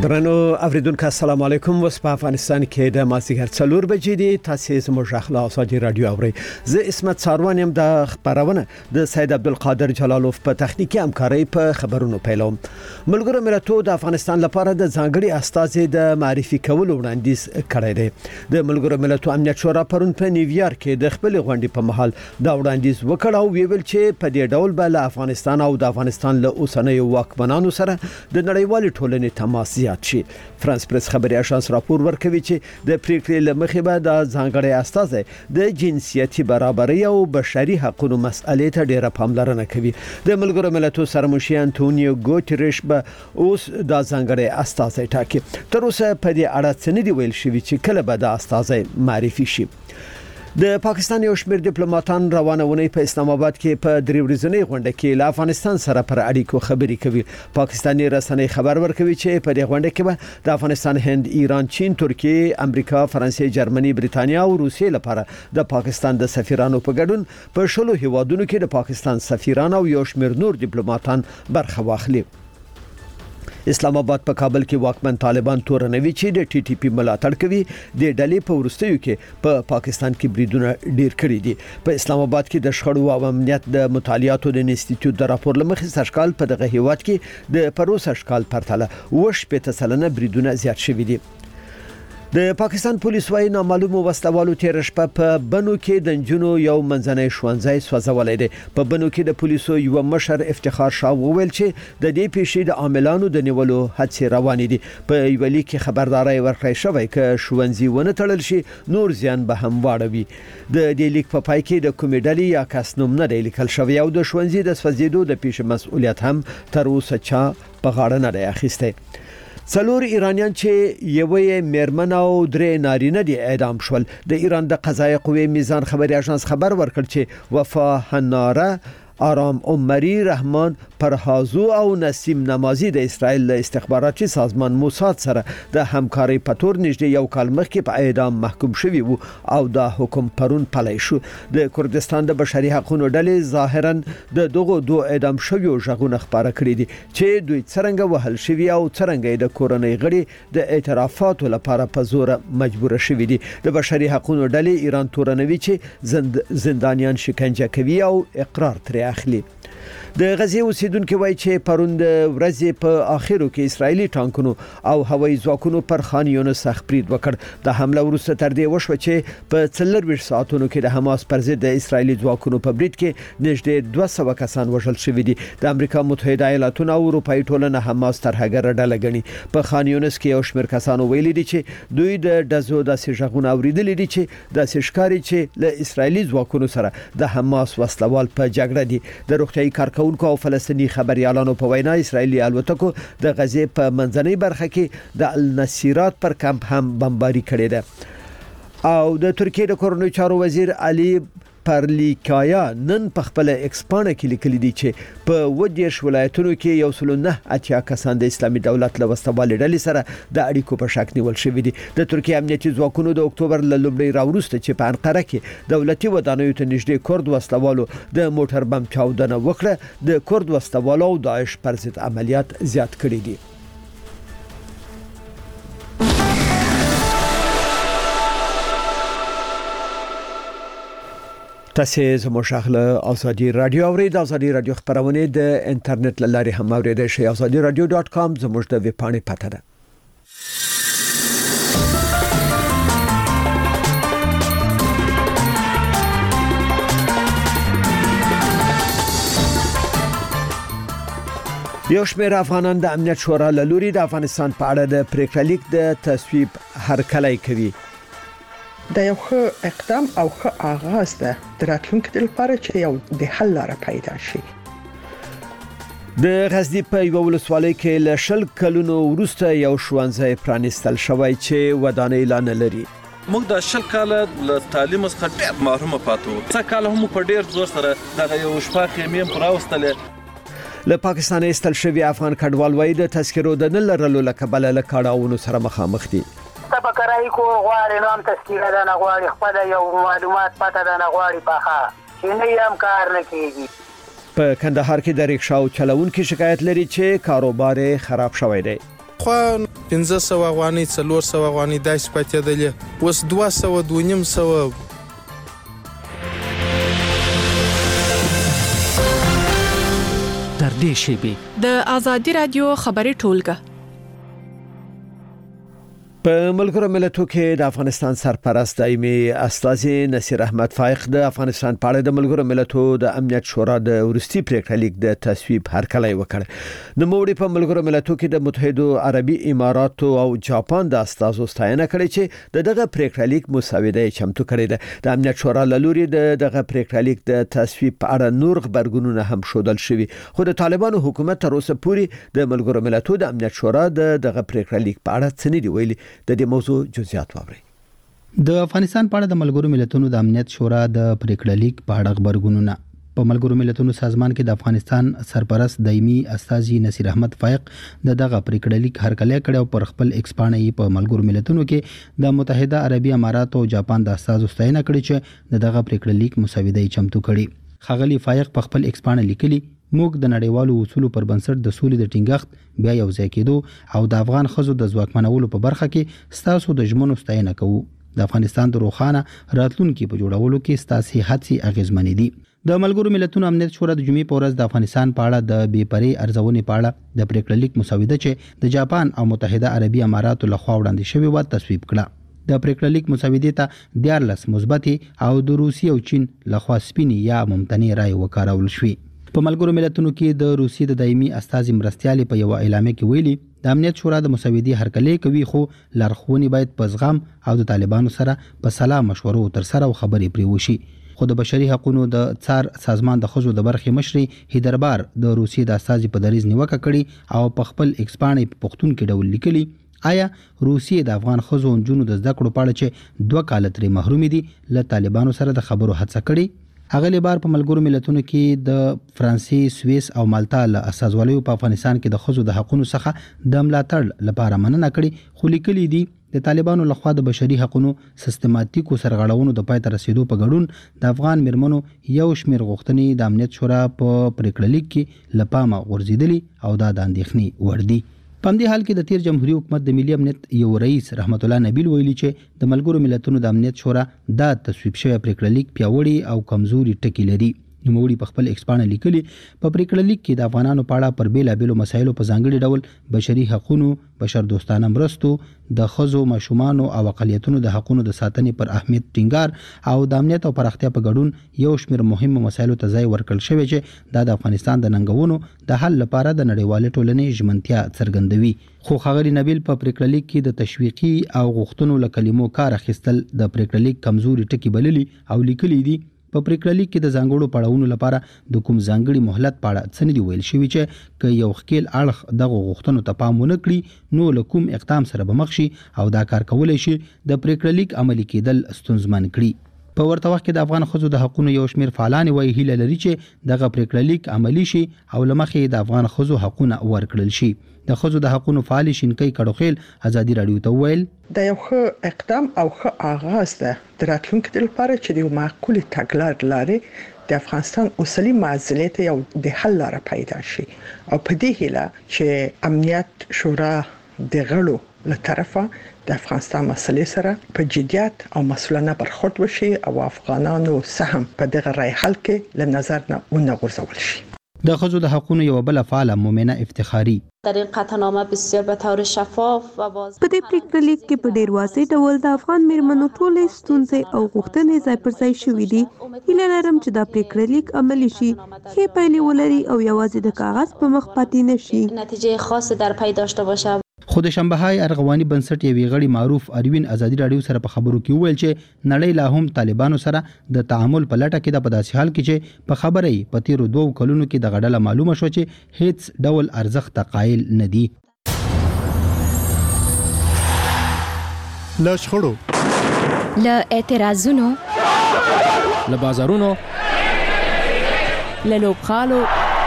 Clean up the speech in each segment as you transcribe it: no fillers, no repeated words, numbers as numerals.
درنو اوریدونکو السلام علیکم. وس په افغانستان کې د مازیګر 4 بجې دي. تاسو زموږ اخلا اساجي رادیو اوري. زه اسمت ساروان يم. د خبرونه د سید عبدالقادر جلالوف په تخنیکی همکاري په خبرونو پیلوم. ملګرو ملتونو د افغانستان لپاره د ځانګړي استازي د معرفي کولو وړاندیز کړی دی. د ملګرو ملتونو امنیت شورا پرون په نیویارک کې د خپل غونډې په محل دا وړاندیز وکړ او ویل چې په دې ډول به له افغانستان او د افغانستان له اوسنیو واکمنانو سره د نړیوال ټولنې تماس زیات شي. فرانس پریس خبري اژانس راپور ورکوي چې د پریکړې لمخې به د ځانګړي استازي د جنسيتي برابرۍ او بشري حقوقو مسئلې ته ډیره پاملرنه کوي. د ملګرو ملتونو سرمشي انټونیو ګوتریش به اوس د ځانګړي استازي ټاکي. تر اوسه په دې اړه څه نه دی ویل شوی چې کله به د استازي معرفي شي. د پاکستان یو شمېر ډیپلوماټان روانه ونی په اسلام آباد کې په درې ورځنۍ غونډه کې له افغانستان سره پر اړیکو خبرې کوي. پاکستاني رسنۍ خبر ورکوي چې په دې غونډه کې به د افغانستان، هند، ایران، چین، ترکیه، امریکا، فرانسې، جرمني، بریتانیا او روسیې لپاره د پاکستان د سفیرانو په ګډون په 16 هیوادونو کې د پاکستان سفیران او یو شمېر نور ډیپلوماټان برخه واخلي. اسلام آباد په کابل کې واکمن طالبان تورنوي چې د ټي ټي پی ملاتړ کوي. د ډلې په ورستیو کې په پاکستان کې بریدونه ډیر کړي دي. په اسلام آباد کې د شخړو او امنیت د مطالعاتو د انسټیټیوټ د راپور لمخې سرشکال په دغه هیواد کې د پروس اشکال پرتله وش په تسلنه بریدونه زیات شوي دي. د پاکستان پولیس وايي نامعلومو وسلوالو تیر شپه په بنو کې د جنونو یو منځنۍ شوانځای سوځولای دی. په بنو کې د پولیسو یو مشر افتخار شاه وویل چې د دې پیښې د عاملانو د نیولو هڅې روانې دي. په یو لیک کې خبرداري ورکړی شوی چې شوانځي ونه تړل شي نور زیان به هم واړوي. د دې لیک په پای کې د کومیډالي یا کس نوم نه دی لیکل شوی او د شوانځي د سوځیدو د پیښې مسؤلیت هم تر اوسه چا په غاړه نه دی اخیستی. 4 ایرانیان چې یوې میرمن او 3 نارینه دي اعدام شول. د ایران د قضایي قوې میزان خبري اژانس خبر ورکړ چې وفا حناره، آرام عمری، رحمان پرهازو او نسیم نمازی د اسرائیل له استخباراتي سازمان موساد سره د همکاري په تور نږدې یو کال مخکې په اعدام محکوم شوي وو او د حکم پرون پلی شو. د کردستان د بشري حقوقو ډلې ظاهرا د دغه دوه اعدام شویو ژغونه خبره کړې دي چې دوی څنګه وهل شوي او څنګه د کورنۍ غړي د اعترافاتو لپاره په زور مجبور شوي دي. د بشري حقوقو ډلې ایران تورنوي چې زندانیان شکنجه کوي او اقرار ترې اخلي. د غزې اوسیدونکو وایي چې پرون د ورځې په اخرو کې اسرایلی ټانکونو او هوایي ځواکونو پر خان یونس برید وکړ. د حمله وروسته تر دې وشو چې په 24 ساعتونو کې د حماس پر ضد د اسرایلی ځواکونو په برید کې نږدې 200 کسان وژل شوي دي. د امریکا متحده ایالاتونو او اروپאי ټولنه حماس ترهګر ډله ګڼي. په خان یونس کې یو شمېر کسانو ویلي دي چې دوی د دزو داسې ژغونه اوریدلي دي چې د ښکاری چې له اسرایلی ځواکونو سره د حماس وسلوال په جګړه دي. د روغتيایي کارکونکو او فلسطینی خبريالانو په وینا اسرایلی الوتکو د غزې په منځنۍ برخه کې د النصيرات پر کمپ هم بمباري کړې ده. او د ترکیه د کورنۍ چارو وزیر علي پرلیکایا نن په خپل ایکسپانه کې لیکلي دي چې په 20 ولایتونو کې یو 9 کسان د اسلامي دولت له وسوال ډلې سره د اړیکو په شک نیول شوی دي. د ترکیه امنیتي ځواکونو د اکتوبر له لومړۍ راوروسته چې په انقره کې دولتي ودانیو ته نږدې کورد وسلوالو د موټر بم چاودنه وکړه د کورد وسلوالو او داعش پر ضد عملیات زیات کړي دي. تاسو زموږ شغله ازادي رادیو اورئ. د ازادي رادیو خبرونه د انټرنیټ لاري هم اوریدئ شئ. azadiradio.com زموږ د ویب پاڼې پته ده. یو شمېر افغانان د امنیت شورا له لوري د افغانستان په اړه د پریکړه لیک د تصویب هرکلی کوي. دا یو ښه اقدام او ښه آغاز ده د راتلونکي لپاره چې یو د حل لاره پیدا شي. د غزنی په یو ولسوالۍ کې له 10 کلونو وروسته یو شوانځای پرانیستل شوی چې ودانۍ لا نه لري. موږ د 10 کاله له تعلیم څخه ډېر محروم پاتو. څه کال هم په ډېر زور سره د یو شپه خیمې پراوستلې. له پاکستان استل شوی افغان کډوال وای د تذکرو د نه لرلو لکبل له کاډاونو سره مخامخ دي. تبکرای کو غواړي نام تذکره ده نه غواړي خپل یو معلومات پته ده نه غواړي پاخه چې نه هم کار نه کیږي. په کندهار کې د ریکشاو چلوونکو شکایت لري چې کاروبار خراب شوی دی. خو 1500 افغانۍ 400 افغانۍ داسې پاتېدلې، اوس 200 250. تر دې شیبې د آزادي رادیو خبري ټولګه په ملګرو ملتونو کې د افغانستان سرپرست دایمي استاذي نصیر احمد فائق د افغانستان په اړه د ملګرو ملتونو د امنیت شورا د ورستي پریکړه لیک د تصویب هرکلی وکړ. د موړي په ملګرو ملتونو کې د متحده عربي اماراتو او جاپان د استازو ستاینه کړې چې دغه پریکړه لیک مسوده چمتو کړې ده. د امنیت شورا لوري دغه پریکړه لیک د تصویب په اړه نور خبرګونونه هم شودل شوی، خو د طالبانو حکومت تر اوسه پورې د ملګرو ملتونو د امنیت شورا دغه پریکړه لیک په اړه څه نه دی ویلي. د دې موضوع جزئیات واورئ. د افغانستان په اړه د ملګرو ملتونو د امنیت شورا د پریکړه لیک په اړه خبرګونونه. په ملګرو ملتونو سازمان کې د افغانستان سرپرست دایمي استاذي نصیر احمد فائق دغه پریکړه لیک هرکلی کړ او پر خپل ایکس باندې په ملګرو ملتونو کې د متحده عربي امارات او جاپان د استازو ستاینه کړې چې دغه پریکړه لیک مسوده چمتو کړي. ښاغلي فائق په خپل ایکس باندې لیکلي، موږ د نړیوالو اصولو پر بنسټ د سولې د ټینګښت، بیا یو ځای کېدو او د افغان ښځو د ځواکمنولو په برخه کې ستاسو د ژمنو ستاینه کوو. د افغانستان د روښانه راتلونکي په جوړولو کې ستاسو هڅې اغیزمنې دي. د ملګرو ملتونو امنیت شورا د جمعې په ورځ د افغانستان په اړه د بې پرې ارزونې په اړه د پریکړه لیک مسوده چې د جاپان او متحده عربي اماراتو لخوا وړاندې شوې و تصویب کړه. د پریکړه لیک مسودې ته 14 مثبتې او د روسیې او چین لخوا سپینې یا ممتنع رائے وکارول شوې. په ملګرو ملتونو کې د روسیې د دایمي استازي مرستیال په یو اعلامیه کې ویلي، د امنیت شورا د مسودې هرکلی کوي، خو لارښوونې باید په زغم او د طالبانو سره په سلا مشورو تر سره او خبرې پرې وشي. خو د بشري حقوقو د څار سازمان د خزو د برخې مشري هیدربار د روسیې د استازي په دریز نیوکه کړې او په خپل ایکس باندې په پښتون کې ډول لیکلي، آیا روسیې د افغان خزو او جنونو د زده کړو په اړه چې 2 کال ترې محروم دي له طالبانو سره د خبرو هڅه کړې؟ هغه لبار په ملګرو ملتونو کې د فرانسې، سویس او مالټا له استازوالیو په افغانستان کې د خزو د حقوقو څخه د ملاتړ لپاره مننه کړې، خو لیکلي دي د طالبانو لخوا د بشري حقوقو سیستماتیکو سرغړونو د پای ته رسیدو په ګډون د افغان مرمنو یو شمیر غوښتنې د امنیت شورا په پریکړه لیک کې لپامه غورځېدلي او دا د اندېښنې وړ دي. په همدې حال کې د تیر جمهوریت حکومت د ملي امنیت یو رئیس رحمت الله نبیل ویلي چې د ملګرو ملتونو د امنیت شورا دا تصویب شوی پریکړه لیک پیاوړي او کمزوري ټکي لري. نوموړي په خپل ایکس باندې لیکلي، په پریکړه لیک کې د افغانانو په اړه پر بیلابېلو مسایلو په ځانګړي ډول بشري حقوقو، بشر دوستانه مرستو، د ښځو، ماشومانو او اقلیتونو د حقوقو د ساتنې پر اهمیت ټینګار او د امنیت او پراختیا په ګډون یو شمېر مهمو مسایلو ته ځای ورکړل شوی چې دا د افغانستان د ننګونو د حل لپاره د نړیوالې ټولنې ژمنتیا څرګندوي. خو ښاغلي نبیل په پریکړه لیک کې د تشویقي او غوښتنو له کلمو کار اخیستل د پریکړه لیک کمزوري ټکي بللي او لیکلي دي. په پریکړه لیک کې د ځانګړو پړاوونو لپاره د کوم ځانګړي مهلت په اړه څه نه دی ویل شوی چې که یو ښکیل اړخ دغه غوښتنو ته پام ونه کړي نو له کوم اقدام سره به مخ شي او دا کار کولی شي د پریکړه لیک عملي کېدل ستونزمن کړي. په ورته وخت کې د افغان ښځو د حقوقو یو شمېر فعالان وایي هیله لري چې دغه پریکړه لیک عملي شي او له مخې د افغان ښځو حقوق ورکړل شي. د ښځو د حقوقو فعال شینکۍ کډوخیل ازادي رادیو ته ویل، دا یو ښه اقدام او ښه آغاز ده د راتلونکي لپاره چې د معقولې تګلارې لارې د افغانستان اوسنۍ معضلې ته یو د حل لاره پیدا شي او په دې هیله چې امنیت شورا د غړو له طرفه د افغانستان مسلې سره په جديت او مسؤلانه برخورد وشي او افغانانو سهم په دغه رای حل کې له نظر نه ونغورځول شي. د ښځو د حقوقو یو بل فعال مومنه افتخاری در این قطعنامه بسیار به طور شفاف و واضح په دې پریکړه لیک کې په ډیر واضح ډول د افغان میرمنو ټولې ستونزې او غوښتنې ځای پر ځای شوې دي. هیله لرم چې دا پریکړه لیک عملي شي، ښې پایلې ولري او یوازې د کاغذ په مخ پاتې نشي. نتیجه خاص در پی داشته باشه. خو د شنبهای ارغواني بنسټ یوې غړي معروف اروین ازادي رادیو سره په خبرو کې وویل چې نړۍ لا هم طالبانو سره د تعامل په لټه کې ده، په داسې حال کې چې په خبرې په تیرو 2 کلونو کې د غډله معلومه شو چې هیڅ ډول ارزښت قایل نه دي. له شخړو، له اعتراضونو، له بازارونو، له لوبخالو،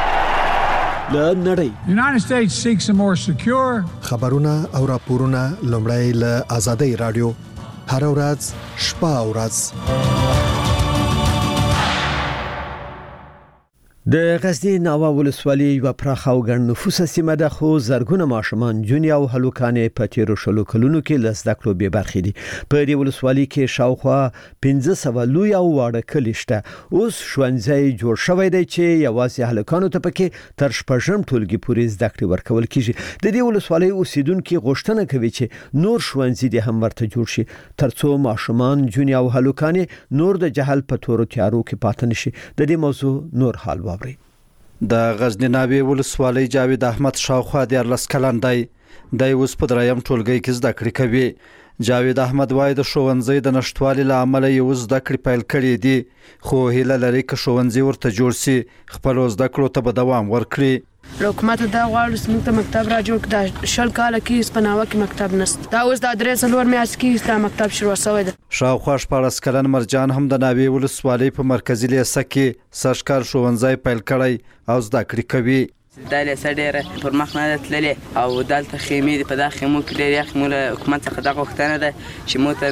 نړۍ United States seeks a more secure خبرونه او راپورونه لومړی له آزادۍ رادیو هر ورځ شپه او ورځ. د غزنی ناوه ولسوالۍ یو پراخه او ګڼ نفوسه سیمه ده خو زرګونه ماشومان جونی او هلوکانې په تیرو شلو کلونو کې له زده کړو بې برخې دي. په دې ولسوالۍ کې شاوخوا 1500 لوی او واړه کلي شته. اوس ښوونځی جوړ شوی دی چې یوازې هلوکانو ته پکې تر شپږم ټولګي پورې زده کړې ورکول کیږي. د دې ولسوالۍ اوسیدونکو غوښتنه کوي چې نور ښوونځي د هم ورته جوړ شي ترڅو ماشومان جونی او هلوکانې نور د جهل په تورو تیارو کې پاتې نشي. د دې موضوع نور حال د غزنی ناوې ولسوالۍ جاوید احمد شاوخوا 14 کلن دی. د اوس په دریم ټولګي کې زده کړې کوي. جاوید احمد وايي د ښوونځي د نشټوالي له امله یو زده کړې پیل کړې دي خو هیله لري چې ښوونځي ورته جوړ شي خپل زده کړو ته به دوام ورکړي. حکومت دا غواړي چې موږ ته مکتب را جوړ کړي. شل کال کې سپناوه کې مکتب نشته. دا اوس د درې څلور میاشتې کې دا مکتب شروع شوی دی. شاوخوا 14 کلن مرجان هم د ناوې ولسوالۍ په مرکزي لیسه کې سشکار ښوونځی پیل کړی او زده کړې کوي. دا لیسه ډېره پر مخ نه تللې او دلته خیمې دي. په دا خیمو کې ډېر یخ. موږ حکومت څخه دا غوښتنه ده چې موږ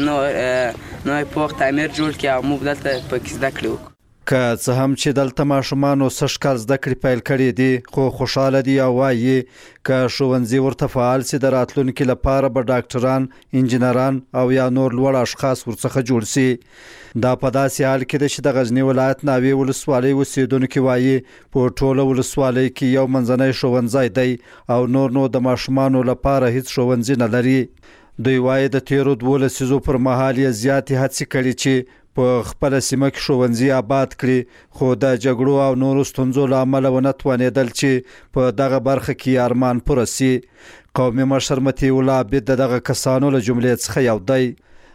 ته نوی پوخ تعمیر جوړ کړي او موږ دلته پکې زده کړې وکړو. که څه هم چې دلته ماشومان سشکار زده کړې پیل کړي دي خو خوشاله دي او وايي که ښوونځي ورته فعال سي د راتلونکي لپاره به ډاکټران، انجینران او یا نور لوړ اشخاص ورڅخه جوړ سي. دا په داسې حال کې ده چې د غزنی ولایت ناوې ولسوالۍ اوسیدونکو وايي په ټوله ولسوالۍ کې یو منځنی ښوونځی دی او نور د ماشومانو لپاره هیڅ ښوونځی نه لري. دوی وايي د تیرو 12 لسیزو پر مهال یې زیاتې هڅې کړي چې په خپل سیمه کې ښوونځي آباد کړي خو د جګړو او نورو ستونزو له امله ونه توانېدل چې په دغه برخه کې ارمان پوره سي. قومي مشر مطیع الله عابد دغه کسانو له جملې څخه یو دی.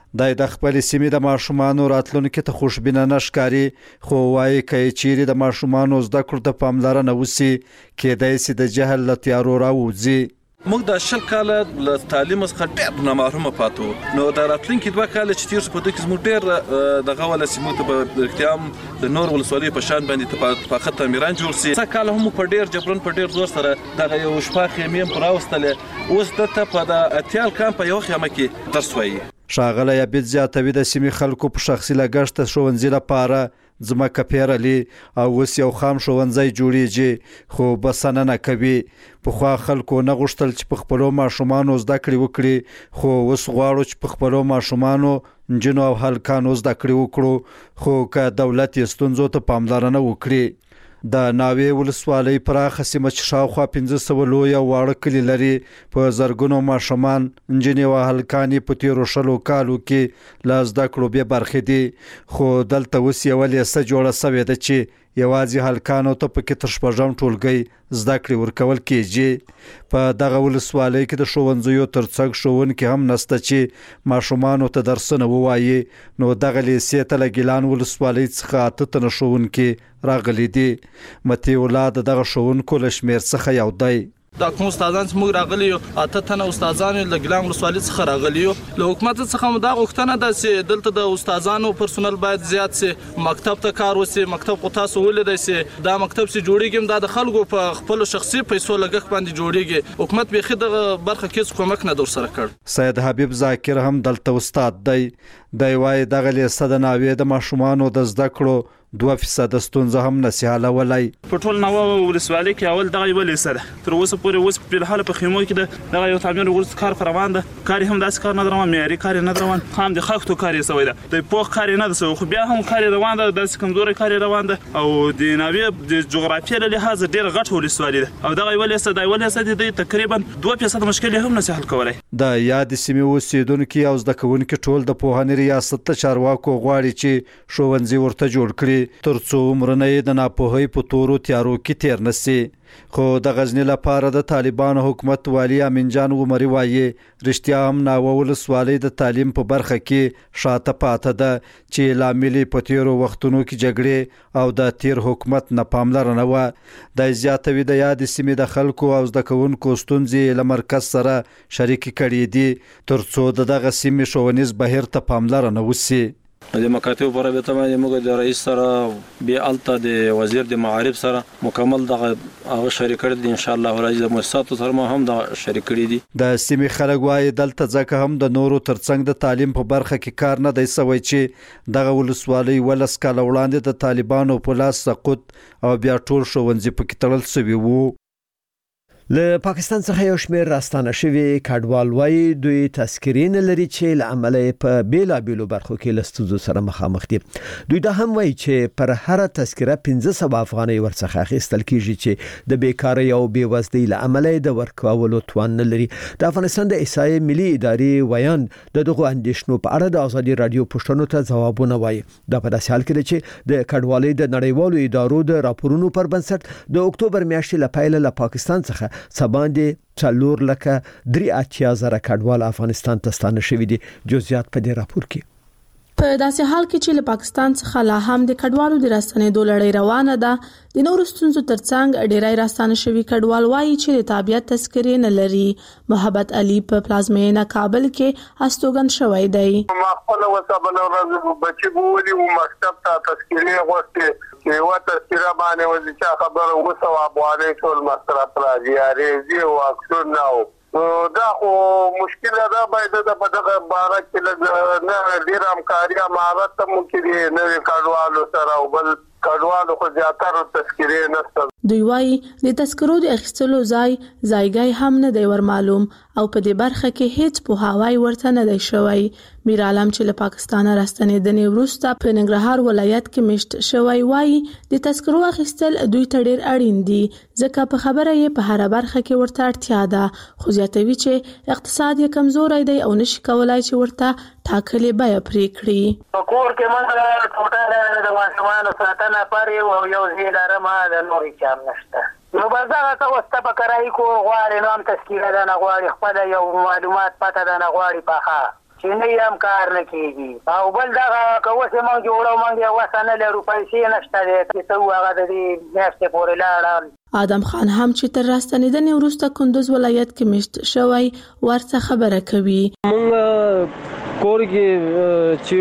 د خپل سیمې د ماشومانو راتلونکي ته خوشبینه نه ښکاري خو وايي که چیرې د ماشومانو زده کړو ته پاملرنه وسي کېدای سي د جهل له تیارو راووځي. موږ د شل کاله له تعلیم څخه ډېر نامحرومه پاتو. نو د راتلونکي 2 کال چې تیر شو په دوی کې زموږ ډېر دغه ولا سیمو ته په اختیام د نور ولسوالۍ په شان باندې په خط تعمیران جوړ سي. څه کال هم په ډېر جبرن په ډېر زور سره دغه یو شپه خیمې پر راوستلې. اوس دته په د اتیال کام په یو خیمه کې درس وایي. ښاغلی عبید زیاتوي د سیمې خلکو په شخصي لګښت ښوونځي لپاره ځمکه پیرلي او اوس یو خام ښوونځی جوړیږي خو بسنه نه کوي. پخوا خلکو نه غوښتل چې په خپلو ماشومانو زده کړې وکړي خو اوس غواړو چې په خپلو ماشومانو نجونو او هلکانو زده کړې وکړو خو که دولت یې ستونزو ته پاملرنه وکړي. د ناوې ولسوالۍ پراخه سیمه چې شاوخوا 1500 لوی او واړه کلي لري په زرګونو ماشومان، نجونې او هلکانې په تیرو شلو کالو کې له زده کړو بې برخې دي خو دلته اوس یوه لیسه جوړه سوې ده چې یوازې هلکانو ته پکې تر شپږم ټولګي زده کړې ورکول کېږي. په دغه ولسوالۍ کې د ښوونځیو ترڅنګ ښوونکي هم نشته چې ماشومانو ته درسونه ووایي. نو دغه لیسې ته له ګیلان ولسوالۍ څخه 8 تنه ښوونکي راغلي دي. مطیع الله د دغه ښوونکو له شمېر څخه یو دی. دا کوم استادان چې موږ راغلي یو 8 تنه استادان له ګیلان ولسوالۍ څخه راغلي یو. له حکومت څخه مو دا غوښتنه ده چې دلته د استادانو پرسونل باید زیات سي، مکتب ته کار وسي. مکتب خو تاسو ولیدئ چې دا مکتب چې جوړیږي دا د خلکو په خپل شخصي پیسو لګښت باندې جوړیږي. حکومت بيخي دغه برخه کې کومک نه در سره کړ. سید حبیب ذاکر هم دلته استاد دی. دی وايي دغه لیسه د ناوې د ماشومانو د زده کړو 2% ستونزه هم نشي حلولای. په ټول ناوه ولسوالۍ کې اول دغه یو لیسه ده. تر اوسه پورې اوس په حال په خیمو کې دغه یو تعمیر ورس کار روان ده. کار هم داس کار نه روان، معیاري کار نه روان، خام د خښتو کار یې سوی ده. د پوخ کار نه ده خو بیا هم کار روان ده، د کمزوري کار روان ده او د ناوې د جغرافیې له لحاظ ډېر غټ ولسوالۍ ده او دغه یو لیسه د تقریبا 2% مشکل هم نشي حل کولای. د یاد سیمې اوسیدونکو او زده کوونکو ټول د پوهنې ریاست ته چارواکو غواړي چې ښوونځي ورته جوړ کړي ترڅو عمرونه د ناپوهۍ په تورو تیارو کې تیر نشي. خو د غزنی لپاره د طالبانو حکومت والی امین جان عمری وایي رښتیا هم ناوه ولسوالۍ د تعلیم په برخه کې شاته پاتې ده چې لامل په تیرو وختونو کې جګړې او د تیر حکومت نه پاملرنه وه. د زیاتوي د یاد سیمې د خلکو او زده کوونکو ستونزې له مرکز سره شریک کړي دي ترڅو دغه سیمې ښوونیز بهیر ته پاملرنه وسي. د مکاتب پر رابطه باندې موږ د رئیس سره به الته د وزیر د معارف سره مکمل دغه شریک کړی دي. ان شاء الله ولایت د مؤسساتو سره هم د شریک کړی دي. د سیمې خلک وايي دلته ځکه هم د نورو ترڅنګ د تعلیم په برخه کې کار نه دی سوی چې دغه ولسوالۍ ولس کال وړاندې د طالبانو په لاس سقوط او بیا ټول ښوونځي پکې تړل شوي وو. له پاکستان څخه یو شمېر راستانه شوي کډوال وايي دوی تذکرې نه لري چې له عمله په بیلابیلو برخو کې له ستونزو سره مخامخ دي. دوی دا هم وايي چې پر هر تذکره 1500 افغانۍ ورڅخه اخیستل کیږي چې د بیکارۍ او بیوزلۍ له عمله د ورکولو توان نه لري. د افغانستان د احصایې ملي ادارې ویان دغه اندیشنو په اړه د ازادي رادیو پوښتنو ته ځوابونه وايي. دا په داسې حال کې چې د کډوالۍ د نړیوالو ادارو د راپورونو پر بنسټ د اکتوبر میاشتې له پیل له پاکستان څخه سباندې 4,83,000 کډوال افغانستان ته ستانه شوي دي. جزئیات په دې راپور کې. په داسې حال کې چې له پاکستان څخه لا هم د کډوالو د راستنېدو لړۍ روانه ده، د نورو ستونزو ترڅنګ ډېری راستانه شوي کډوال وایي چې د تابعیت تذکرې نه لري. محبت علي په پلازمینه کابل کې استوګن شوی دی. ما خپل وسابل ورځ بچي بوولي او مکتب ته تذکرې غوښتي چې یو تذکره باندې وځي چې خبره وسو افغاني ټول مصرف راځي ریزي او اکسون نو دا خو مشکل ده. باید د په دغه باره کې نه ډیر همکاري مهارت مو کې نه کډوالو سره او بل کډوالو خو زیاتره تذکرې نشته. دوی وايي د تذکرو د اخیستلو ځایګای هم نه دی ور معلوم او په دې برخه کې هیڅ پوهاوی ورته نه دی شوی. میر عالم چې له پاکستان راستنېدنې وروسته په ننګرهار ولایت کې مشت شوی وايي د تذکرو اخیستل دوی ته ډیر اړین دي ځکه په خبره یې په هر برخه کې ورته اړتیا ده. خو زیاتوي چې اقتصاد یې کمزوري دی او نشي کولای چې ورته ټاکلې بیه پرې کړي. په کور کې موږ ټوټه د ماشومانو ساتنه پرې او یو زیلاره ما د نورې چام نشته. نو بس هغه څه وسته په کرایي کور غواړي نو هم تذکیره ده نه غواړي خپله یو معلومات پته ده نه غواړي پخه چې نه هم کار نه کېږي. او بل دغه که اوس یې موږ جوړو موږ یې وسه نه لرو پیسې نشته دی چې څه وو هغه د دې میاشتې پورې لاړل. آدم خان هم چې تر راستنېدنې وروسته کندوز ولایت کې مشت شوی ورڅخه خبره کوي. موږ کور کې چې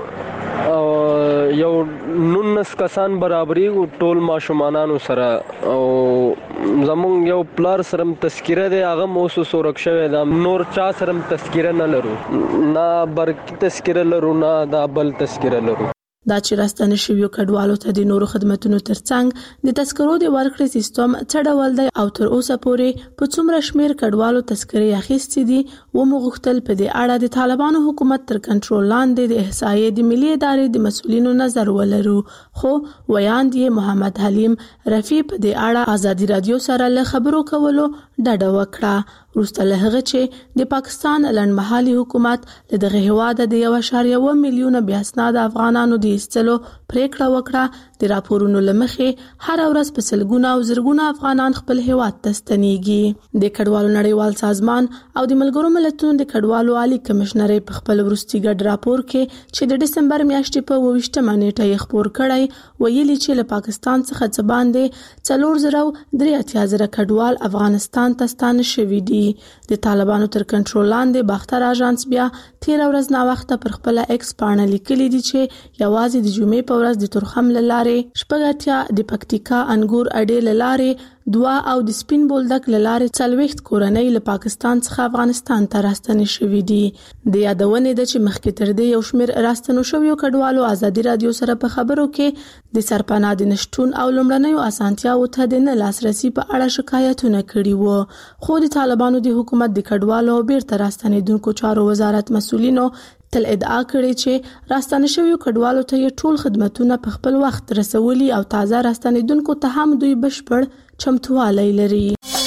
یو 19 کسان برابرۍ ټول ماشومانانو سره او زمونږ یو پلار سره تذکره دی هغه موسو سورک شوی دا نور چا سره تذکره نه لرو نه برکی تذکره لرو نه دا بل تذکره لرو. دا چې راستنه شویو کډوالو ته د نورو خدماتو ترڅنګ د تذکرو د ورکړې سیستم څه ډول دی او تر اوسه پورې په څومره شمیر کډوالو تذکرې اخیستې دي و مغختل په دې اړه د طالبانو حکومت تر کنټرول لاندې د احصایې د ملي ادارې د مسؤلینو نظر ولرو. خو ویاند یې محمد حلیم رفیع په دې اړه ازادي رادیو سره له خبرو کولو ډډه وکړه. وروسته له هغه چې د پاکستان لنډمهالي حکومت له دغه هیواد د 1.1 میلیون بې اسناده افغانانو د ایستلو پریکړه وکړه، د راپورونو لمخې هر ورځ په سلګونه او زرګونه افغانان خپل هیواد ته ستنېږي. د کډوالو نړیوال سازمان او د ملګرو ملتونو د کډوالو عالی کمشنرۍ په خپل وروستي ګډ راپور کې چې د دسمبر میاشتې په 28مه نیټه یې خپور کړی ویلي چې له پاکستان څخه څه باندې 4,83,000 کډوال افغانستان ته ستانه شوي دي. د طالبانو تر کنټرول لاندې باختر اژانس بیا 13 ورځ نا وخت پر خپل ایکس پاڼه لیکلي دي چې یوازې د جمعې په ورځ د تورخم لاره شپږاتیا د پکتیکا انګور اډې لاره 2 او د سپین بولدک لاره 40 کورنۍ له پاکستان څخه افغانستان ته راستنې شوې دي. د یادونې د چې مخکې تر دې یو شمېر راستنو شویو کډوالو ازادي رادیو سره په خبرو کې د سرپناه د نشټون او لومړنیو اسانتیاو ته د نه لاسرسي په اړه شکایتونه کړي وو. خو د طالبانو د حکومت د کډوالو بیرته راستنېدونکو چارو وزارت مسؤلینو تل ادعا کړې چې راستنه شویو کډوالو ته یې ټول خدماتونه په خپل وخت رسولي او تازه راستنېدونکو ته هم دوی بشپړ چمتوالی لري.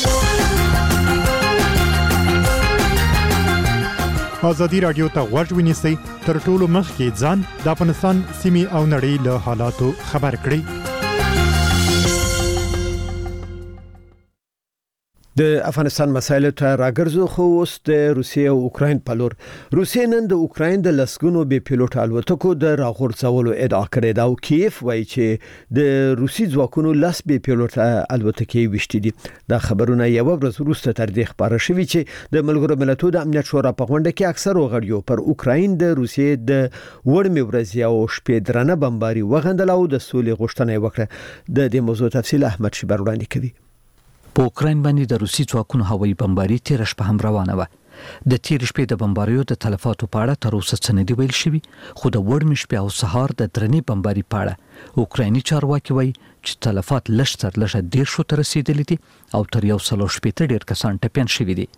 ازادي رادیو ته غوږ ونیسئ تر ټولو مخکې ځان د افغانستان سیمې او نړۍ له حالاتو خبر کړئ. د افغانستان مسایل ته راګرځو خو اوس د روسیې او اوکرين په لور روسیې نن د اوکرين د لسګونو بي پیلوټ الوتکو د راغورځولو ادعا کړې ده او کیف وایي چې د روسي ځواکونو لاس بي پیلوټ الوتکې وشتي دي دا خبرونه یو ورځ وروسته تر دې خبره شوې چې د ملګرو ملتونو د امنیت شورا په غونډه کې اکثر غړیو پر اوکرين د روسیې د وړمې ورځ او شپې درنه بمباري وغندل او د سولې غوښتنه وکړه د دې موضوع تفصیل احمد شیبر وړاندې کوي په اوکرين باندې د روسي ځواکونو هوایي بمباري تیر شپه هم روانه و د تیر شپې د بمباریو د تلفاتو په اړه تر اوسه څه نه دی ویل شوی خو د وړمې شپې او سهار د درنې بمباري په اړه اوکرایني چارواکي وایي چې تلفات لږ تر لږه 10 ته رسیدلي دي او تر یو سلو شپې ډیر کسان ټپيان شوي دي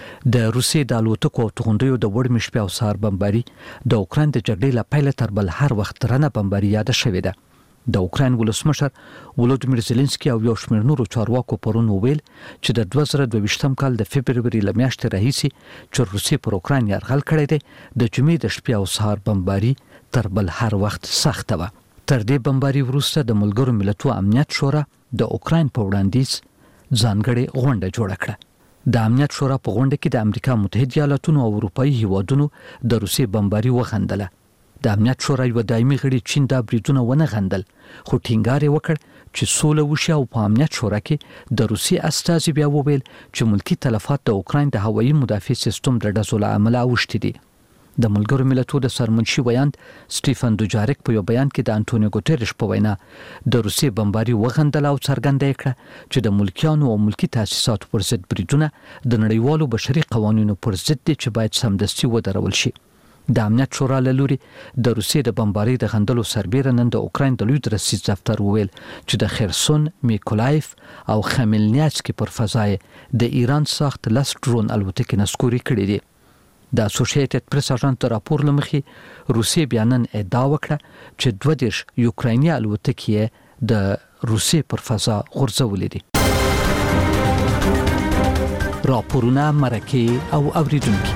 د روسیې د الوتکو او توغندیو د وړمې شپې او سهار بمباري د اوکراین د جګړې له پیله تر بل هر وخت درنه بمباري یاد شوې ده د اوکراین ولسمشر ولودیمیر زيلنسکي او یو شمېر نورو چارواکو پرون ویل چې د 2022م کال د فبرवरी لمیاشتې راهیسي چې روسیې پر اوکراین یرغل کړی دی د جمعې د شپې او سهار بمباري تر بل هر وخت سخته و تر دې بمباري وروسته د ملګرو ملتونو امنیت شورا د اوکراین په وړاندیز ځانګړې غونډه جوړه کړه د امنیت شورا په غونډه کې د امریکا متحده ایالاتونو او اروپאי هیوادونو د روسیې بمباري وغندله د امنیت شورا یو دایمي غړي چین دا بریدونه ونه غندل خو ټینګار وکړ چې سوله وشي او په امنیت شورا کې د روسي استازي بیا وویل چې ملکی تلفات د اوکراین د هوایي مدافع سیستم د ډزو له امله اوښتي دي د ملګرو ملتونو د سرمنشي ویاند سټيفن دوجاریک په یو بیان کې د انټونیو ګوتيريش په وینا د روسي بمباري وغندل او څرګنده کړه چې د ملکیانو او ملکی تاسیساتو پر ضد بریدونه د نړیوالو بشري قوانینو پر ضد دي چې باید سمدستي ودرول شي د امنیت شورا له لوري د روسیې د بمباري د غندلو سربېره نن د اوکراین د لوی درسي دفتر وویل چې د خرسون میکولایف او خمیلنیاتسکي پر فضای د ایران ساخت لاس ډرون الوتکې نسکوري کړې دي د اسوسییټډ پریس اژانس د راپور لمخې روسیې بیانن ادعا وکړه چې 22 یوکرایني الوتکې د روسیې پر فضا غورځولې دي راپورونه مرکه او اوریدونکو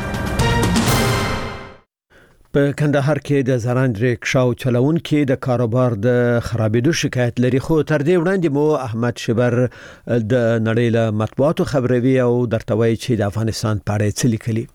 په کندهار کې د زران ریکشاو چلونکو د کاروبار د خرابېدو شکایت لري خو تر دې وړاندې مو احمد شبر د نړۍ له مطبوعاتو خبروي او درتوي چې د افغانستان په اړه څه لیکلي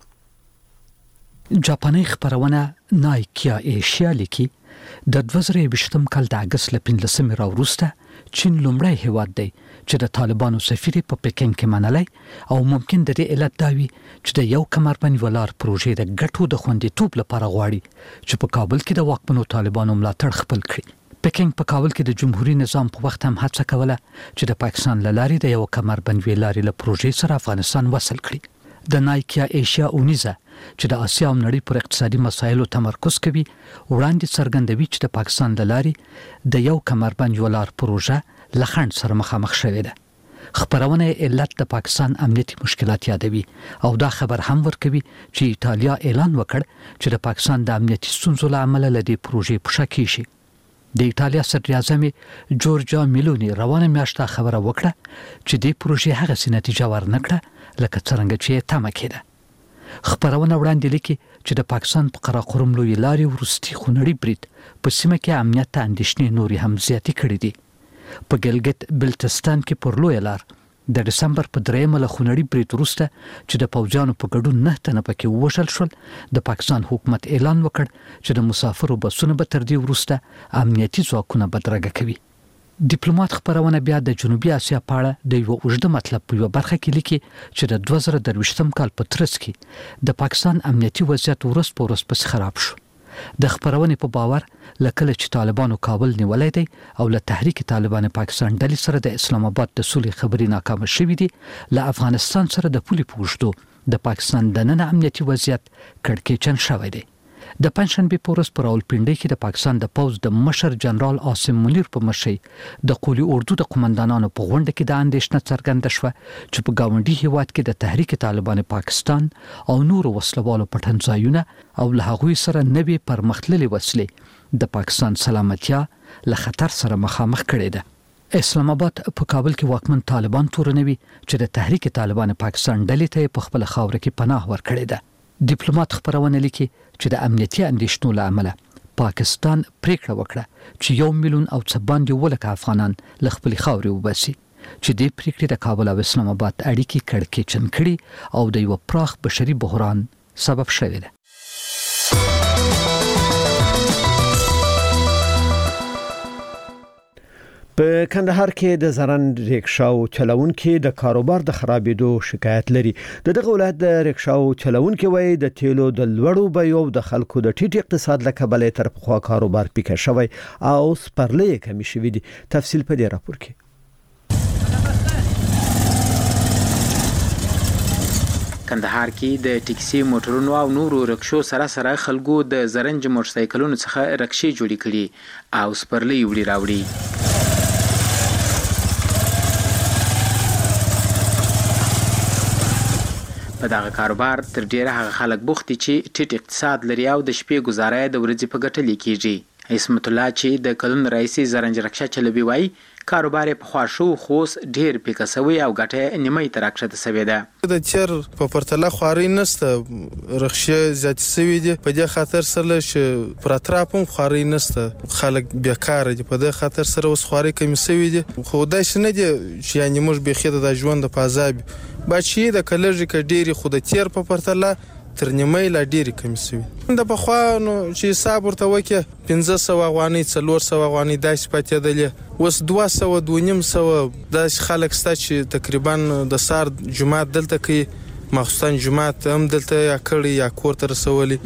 جاپاني خبرونه نایکیا ایشیا لیکي د 2020م کال د اگست ل 15 وروسته چین لومړی هیواد دی چې د طالبانو سفیر په پکین کې منلای او ممکن د دې علت داوي چې د یو کمربند ولار پروژې د ګټو د خوندیتوب لپاره غواړي چې په کابل کې د واکمنو طالبانو ملاتړ خپل کړي پکین په کابل کې د جمهوریت نظام په وخت هم هڅه کوله چې د پاکستان لارې د یو کمربند ولارې له پروژې سره افغانستان وصل کړي د نایکیا ایشیا اونیزه چې د اسیا او نړۍ پر اقتصادي مسایلو تمرکز کوي وړاندې څرګندوي چې د پاکستان لارې د یو کمربند ولار پروژه لخند سره مخامخ شوې ده خبرونه علت د پاکستان امنیتي مشکلات یادوي او دا خبر هم ورکوي چې ایتالیا اعلان وکړ چې د پاکستان د امنیتي ستونزو له امله لدی پروژې په شا کې شي د ایتالیا صدر اعظم جورجا میلونی روانه میاشت خبره وکړه چې د پروژې هغه سنتیجه ورنکړه لکه څنګه چې تمه کېده خبرونه وړاندې لیکي چې د پاکستان په قراقرم لوی لارې ورستي خونړي برید په سیمه کې امنیت ته اندېښنې نوري هم زیاتې کړې دي په ګلګت بلتستان کې پر لوی لار د دسمبر په 3 له خونړي برید وروسته چې د پوځانو په ګډون 9 تنه پکې وشل شول د پاکستان حکومت اعلان وکړ چې د مسافرو بسونه به تر دې وروسته امنیتي ځواکونه بدرګه کوي ډیپلوماټ خبرونه بیا د جنوبي اسیا په اړه د یو اوږده مطلب په یو برخه کې لیکي چې د 2023م کال په ترڅ کې د پاکستان امنیتي وضعیت ورځ په ورځ پس خراب شو د خبرونه په باور لکه چې طالبانو کابل نیولای دی او له تحریک طالبان پاکستان ډلې سره د اسلام آباد د سولې خبري ناکام شوې دي له افغانستان سره د پولي پوښتو د پاکستان د نن امنیتي وضعیت کړکېچن شوی دی د پنځشنبه پورس پر راولپنډي کې د پاکستان د پوز د مشر جنرال عاصم منیر په مشرۍ د قولی اردو د قومندانانو په غونډه کې د اندېښنه څرګنده شوه چې په گاونډي هیواد کې د تحریک طالبان پاکستان او نور وسلوالو پټنځایونه او له هغوی سره نوې پرمختللې وسلې د پاکستان سلامتیا له خطر سره مخامخ کړي ده اسلام آباد په کابل کې واکمن طالبان تورنوي چې د تحریک طالبان پاکستان ډلې ته په خپل خاور کې پناه ورکړي ده ډیپلوماټ خبرونه لیکي چې د امنیتي اندېښنو له امله پاکستان پریکړه وکړه چې 1 میلیون او څه باندې ولکه افغانان له خپل خاورې وباسي چې د پریکړې د کابل او اسلام آباد اړیکې کړکېچن کړي او د یو پراخ بشري بحران سبب شوی دی. په کندهار کې د زرن ریکشاو چلونکو د کاروبار د خرابېدو شکایت لري. دغه ولایت د ریکشاو چلونکو وایي د تیلو د لوړو بیو د خلکو د ټیټ اقتصاد له کبله تر پخوا کاروبار پیکه شوی او سپرلې کمی شوی دي. تفصیل په دې راپور کې. کندهار کې د ټیکسي موټرونو او نورو رکشو سره خلکو د زرنج موټرسایکلونو څخه رکشې جوړې کړي او سپرلې وړي راوړي. په دغه کاروبار تر ډیره هغه خلک بوخت دي چې ټیټ اقتصاد لري او د شپې گزاره د ورځې په ګټه لیکيږي. اسمت الله چې د کلون رئیسي زرنج رکشا چلوي وای کاروبار په خواشو خوس ډیر پیکسوي او ګټه نیمه تر اکشته سوي ده. د چر په پرتله خواري نسته رخصه زیات سوي دي په دې خاطر سره چې پر اطرافم خواري نسته خلک بیکاره دي په دې خاطر سره اوس خواري کم سوي دي خو دا شنه دي چې یعنی موږ به خېده د ژوند په عذاب بچي د کلرجی ک ډيري خود تیر په پرتله تر نیمه لا ډيري کم سوي د په خو نو چې حساب ورته وکي 1500 افغاني 400 افغاني داس پاتې دي وس 200 200 د خلک ستا چې تقریبا د سار جمعه دلته کې مخصوصا جمعه هم دلته یا کړي یا کور تر رسولي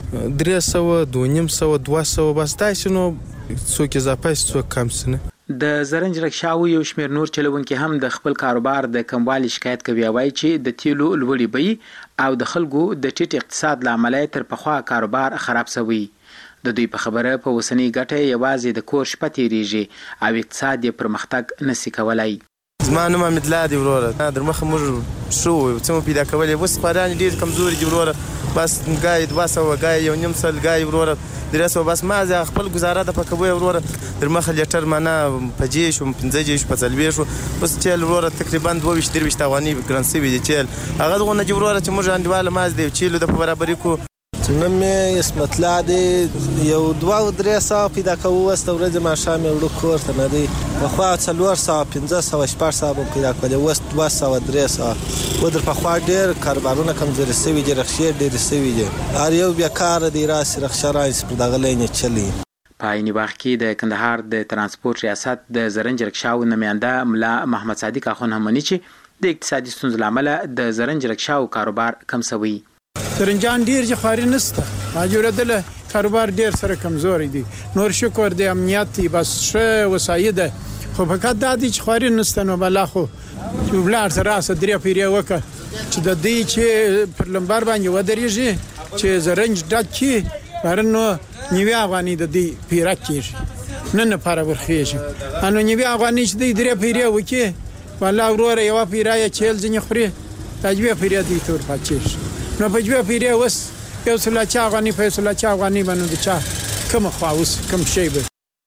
300 200 200 بس داسې نو څوک اضافه څوک کم سنه. د زرنج رکشاو یو شمیر نور چلونکي هم د خپل کاروبار د کموالي شکایت کوي وایي چې د تیلو لوړې بیې او د خلکو د ټیټ اقتصاد لامل تر پخوا کاروبار خراب شوی. د دوی په خبره په وسنی ګټه یوازې د کور شپه تیریږي او اقتصاد یې پرمختګ نشي کولای. زما نوم حمید الله دی وروره در مخه موږ شو چې مو پیدا کولې وس خوران ډیر کمزوري دی وروره بس ګای 200 ګای یو نیم سل ګای وروره درسو بس ما ز خپل گزاره د پکوي وروره در مخه لیټر معنا پجې شو 15 جې شو په ځلوي شو بس چل وروره تقریبا 22 افغاني ګرانسي وی چل هغه غونه دی وروره چې موږ انډواله ماز دی چیلو د برابرۍ کو نن مې اسمت الله دی یو 2-300 پیدا کوو واست ورځ ما شام وړو کور ته نه دی په خوا 400 500 600 پیدا کولې واست 200 300 ودر په خوا ډېر کاروبارونه کمزوري سوي دي رخصه ډېر سوي دي هر یو بیا کار دی راس رخصه راځي په دغه لینه چلی. په عین وخت کې د کندهار د ترانسپورت ریاست د زرنج رکشاو نماینده ملا محمد صادق اخون هم مني چې د اقتصادي ستونزو لامل د زرنج رکشاو کاروبار کم سوي. زرنجان ډیر چې خاري نسته ماجوردل کاروبار ډیر سره کمزوري دي نور شکر دی امنیت بس شه وساید خو فقط د دې چې خاري نسته نو بل خو بلار سره درې پیری وکړه چې د دې چې پر لمبار باندې ودرېږي چې زرنج ډک کی ورنو نیوی افغاني د دې پیرا کیږي نن لپاره ورخېږي انو نیوی افغاني چې د درې پیری وکړي والله وروره یو پیرا یې چیل ځنی خوري تجوی پیرا دي تور پاتې نو په جوه پیری وس یو سلاچا غنی په سلاچا غنی باندې چا کوم خواوس کوم شی به.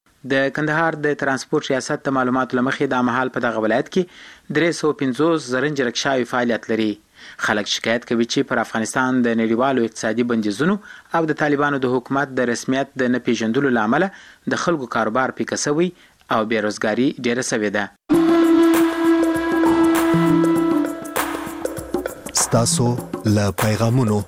د کندهار د ترانسپورت ریاست د معلوماتو لمخې د مهال په دغه ولایت کې 350 زرنج رکشاوي فعالیت لري. خلک شکایت کوي چې پر افغانستان د نړیوالو اقتصادي بندیزونو او د طالبانو د حکومت د رسمیت د نه پیژندلو لامل د خلکو کاروبار پیکسوي او بیروزګاری ډیره سوي ده. ستاسو له پیغامونو.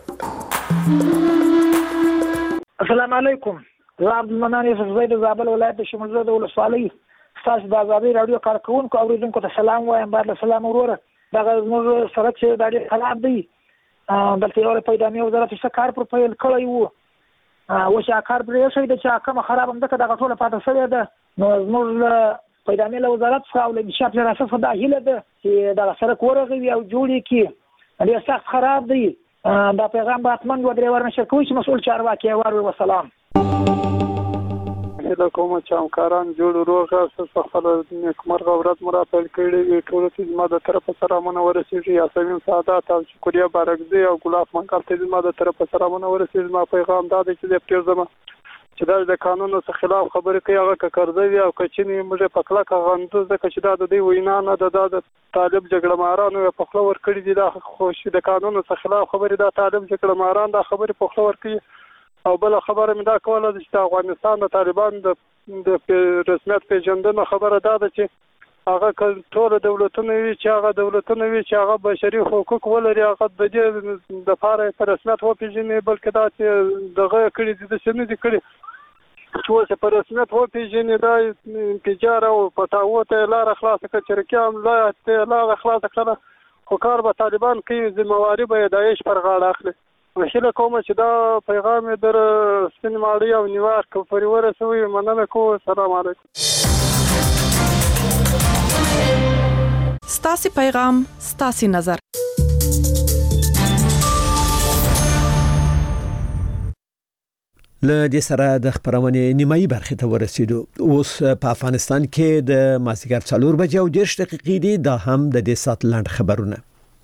السلام علیکم. زه عبدالمنان یوسف زید زابل ولایت شمال د ولسوالۍ ستاسو د آزادۍ رادیو کارکونکو اوریدونکو ته سلام وایم. بعد سلام وروره دغه موږ سره چې د ډېر خراب دی دلته یو پیدامي وزارت څخه کار پر پیل کړی وو او چې کار پرې شوی د چې کوم خراب هم دغه ټوله پاتې شوی ده نو موږ پیدامي له وزارت څخه او له انشاء پر اساس د هیله ده چې د سره کورغوي او جوړی کی ډېر سخت خراب دی دا پیغام به اتمن و درې ورنشر کوي چې مسؤل چارواکي ورو وسلام. د کوم چې همکاران جوړ روغه اساس خپل نیکمرغه ورځ مراتب کړي ټول چې ما د طرف سره منورسي یا سمین سعادت او شکریا بارکزي او ګلاب منکل ته ما د طرف سره منورسي ما پیغام دا دی چې د پرځم چې د قانونو څخه خلاف خبرې کوي هغه کړځوي او کچنی موږ په کله غندو ځکه چې دا د دې وینا نه د طالب جګړه مارانو په خپل ور کړی دي دا خوش د قانونو څخه خلاف خبرې دا طالب جګړه ماران دا خبرې په خپل ور کوي او بل خبره مې دا کوله چې افغانستان د طالبان د رسمیت پیژندنه خبره ده چې هغه ټول دولتونه وی چې هغه بشري حقوق ولري هغه د دې د لپاره په رسمیت وپیژني بلکې دا چې دغه کړي د سمې دي کړي چې اوس په رسمیت وپیژني دا انفجار او پټاو ته لار خلاص کړي چې کوم لار خلاص کړي خو کار به طالبان کوي ذمہواری به داعش پر غاړه اخلي وشله کوم چې دا پیغام در سپین ماړی او نیویارک پورې ورسوي مننه کوم سلام علیکم ستاسو پیغام ستاسو نظر له دې سره د خبرونه نیمایي برخه ته ورسېدو اوس په افغانستان کې د مازیګر 4:30 دي دا هم د دې سات لاند خبرونه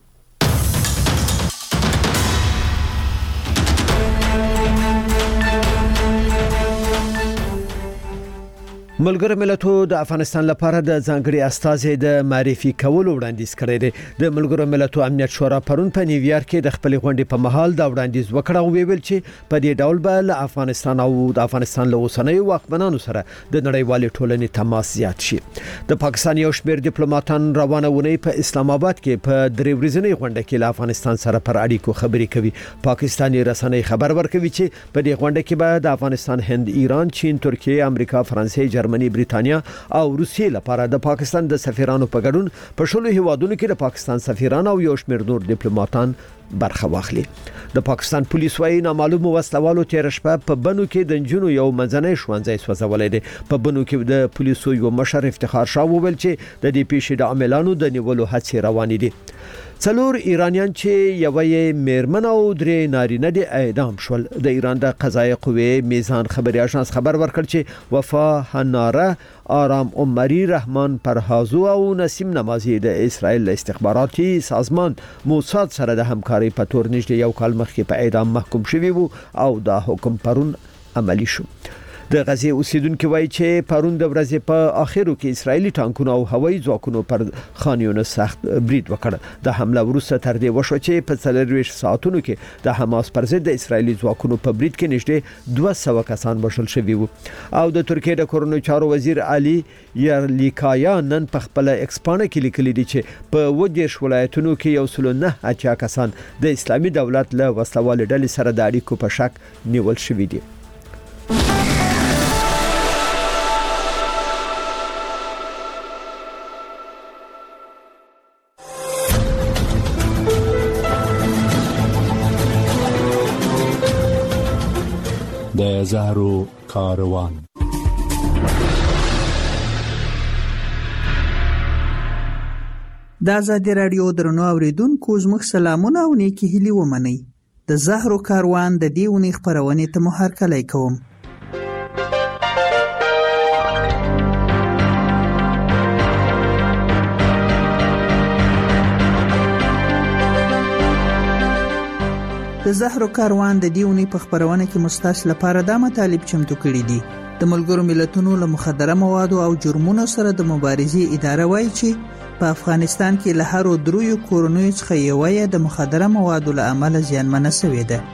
ملګرو ملتونو د افغانستان لپاره د ځانګړي استازي د معرفي کولو وړاندیز کړی دی د ملګرو ملتونو امنیت شورا پرون په نیویارک کې د خپل غونډې په مهال دا وړاندیز وکړ او ویل چې په دې ډول به له افغانستان او د افغانستان له اوسنیو واکمنانو سره د نړیوال ټولنې تماس زیات شي د پاکستان یو شمېر ډیپلوماټان روانه ونی په اسلام آباد کې په درې ورځنۍ غونډه کې له افغانستان سره پر اړیکو خبرې کوي پاکستاني رسنۍ خبر ورکوي چې په دې غونډه کې به د افغانستان هند ایران چین ترکیه امریکا فرانسې جرمني بریتانیا او روسیې لپاره د پاکستان د سفیرانو په ګډون په شلو هیوادونو کې د پاکستان سفیران او یو شمېر نور ډیپلوماټان برخه واخلي د پاکستان پولیس وايي نامعلوم وسلوالو تیر شپه په بنو کې د جنونو یو منځنۍ شوانځي سوځولې دي په بنو کې د پولیسو یو مشر افتخار شاه وویل چې د دې پیښې د عاملانو د نیولو هڅې روانې دي څلور ایرانیان چې یوې میرمن او درې نارینه دي اعدام شول د ایران د قضایي قوې میزان خبري اژانس خبر ورکړ چې وفا هناره آرام عمری رحمان پرهازو او نسیم نمازی د اسرائیل استخباراتي سازمان موساد سره د همکاري په تور نږدې یو کال مخکې په اعدام محکوم شوی وو او دا حکم پرون عملی شو د غزې اوسیدونکو وایي چې پرون د ورځې په اخرو کې اسرایلی ټانکونو او هوایي ځواکونو پر خان یونس سخت برید وکړ د حمله وروسته تر دې وشو چې په 24 ساعتونو کې د حماس پر ضد د اسرایلی ځواکونو په برید کې نږدې 200 کسان وژل شوي وو او د ترکیه د کورونو چارو وزیر علي یرلیکایا نن په خپل ایکسپانه کې لیکلي دي چې په 20 ولایتونو کې یو سل نه اچا کسان د اسلامي دولت له وسلوال ډلې سره د اړیکو په شک نیول شوي دي د زهرو کاروان د آزادي رادیو درنو اوریدونکو زموږ سلامونه او نیکی هیلې ومنئ د زهرو کاروان د دې ونې خبرونه ته مو هرکلی کوم د زهرو کاروان د دیونی په خبرونه کې مستاس لپاره د مطالب چمتو کړي دي د ملګرو ملتونو له مخدره موادو او جرمونو سره د مبارزې اداره وایي چې په افغانستان کې له هر دریو کورونو څخه یو د مخدره موادو له امله زیانمنه شوې ده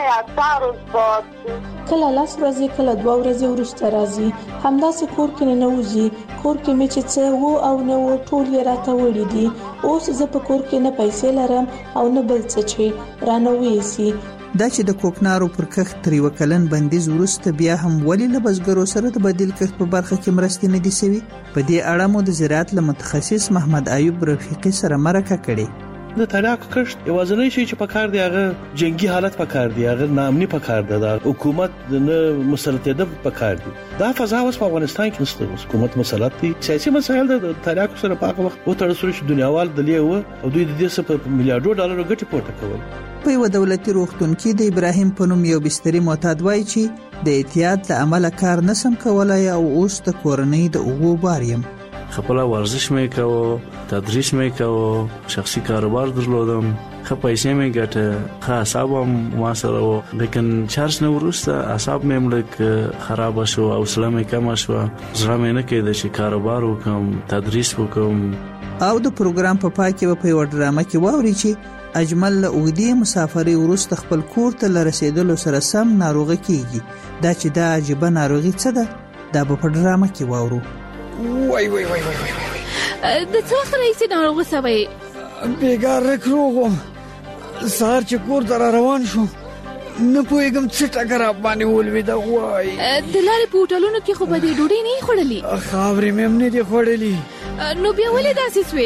کله لاس ورځي کله 2 ورځې وروسته راځي همداسې کور کې نه وځي کور کې مې چې څه وو او نه وو ټول یې راته وړي دي اوس زه په کور کې نه پیسې لرم او نه بل څه چې رانه وېسي دا چې د کوکنارو پر کښت تر یو کلن بندیز وروسته بیا هم ولی له بزګرو سره د بدیل کښت په برخه کې مرستې نه دي شوي په دې اړه مو د زراعت له متخصص محمد ایوب رفیقي سره مرکه کړې د تریاکو کښت یوازینی شی چې پکار دی هغه جنگي حالت پکار دی هغه نامني پکار دی د حکومت نه مسلطیت پکار دی دا فضا اوس په افغانستان کې نشته حکومت مسلط دي سیاسي مسایل د تریاکو سره په هغه وخت او تر څو چې دنیاوال دلې و او دوی د دې څخه په میلیارډو ډالرو ګټه پورته کول په یو دولتي روغتون کې د ابراهیم پنوم یو بستري معتاد وایي چې د احتیاط له عمله کار نسم کولای او اوس د کورنۍ د اوغو باریم خپل ورزش مې کوو تدریس مې کوو شخصي کاروبار درلودم خو پیسې مې ګټه خاصاب ما سره و لیکن چارج نه ورسته اعصاب مې ملک خراب شو او سلام مې کم شو زړه مې نه کېده چې کاروبار وکم تدریس وکم او د پروګرام په پای کې په یو ډرامه کې ووري چې اجمل له اوږدې مسافرۍ وروسته خپل کور ته رسیدلو سره سم ناروغه کیږي دا چې دا عجیبه ناروغي څه ده دا په ډرامه کې وورو وای د څه وخت راهیسې ناروغه سوی؟ بیګار رکروغم سهار چې کور ته را روان شو نه پوهېږم څه ټکر باندې ولوېده وایي. د لارې په هوټلونو کې خو به دې ډوډۍ نه یې خوړلې؟ خاورې مې هم نه دي خوړلې. نو بیا ولې داسې سوې؟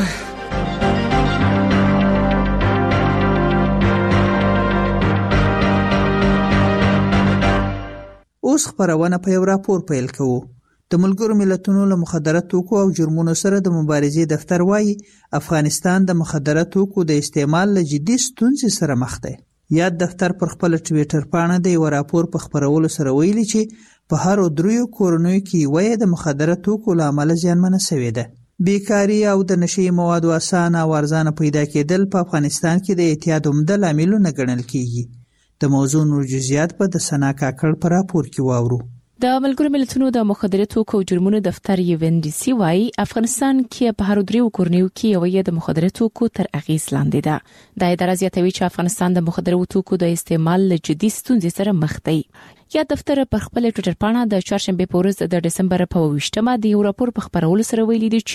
اوس خبرونه په یو راپور پیل کوو. د ملګرو ملتونو له مخدره توکو او جرمونو سره د مبارزې دفتر وایي افغانستان د مخدره توکو د استعمال له جدي ستونزې سره مخ دی. یاد دفتر پر خپل ټویټر باندې د یو راپور په خبرولو سره ویلي چې په هر 3 کورنیو کې وایي د مخدره توکو له امله زیانمنه شوې ده. بیکاری او د نشي موادو اسانه او ارزانه پیدا کېدل په افغانستان کې د اعتیاد عمده لاملونه ګڼل کېږي. د موضوع نور جزئیات په د سنا کاکړ په راپور کې واورو. د ملګرو ملتونو د مخدره توکو او جرمونو دفتر UNODC وايي افغانستان کې په هر 3 کورنیو کې یو د مخدره توکو تر اغیز لاندې ده. د ادارې زیاتوي چې افغانستان د مخدره توکو د استعمال له جدي ستونزې سره مخ دی. یا دفتر پر خپل ټویټر باندې د چهارشنبه په ورځ د دسمبر په 28مه د یو راپور په خبرولو سره ویلي دی چې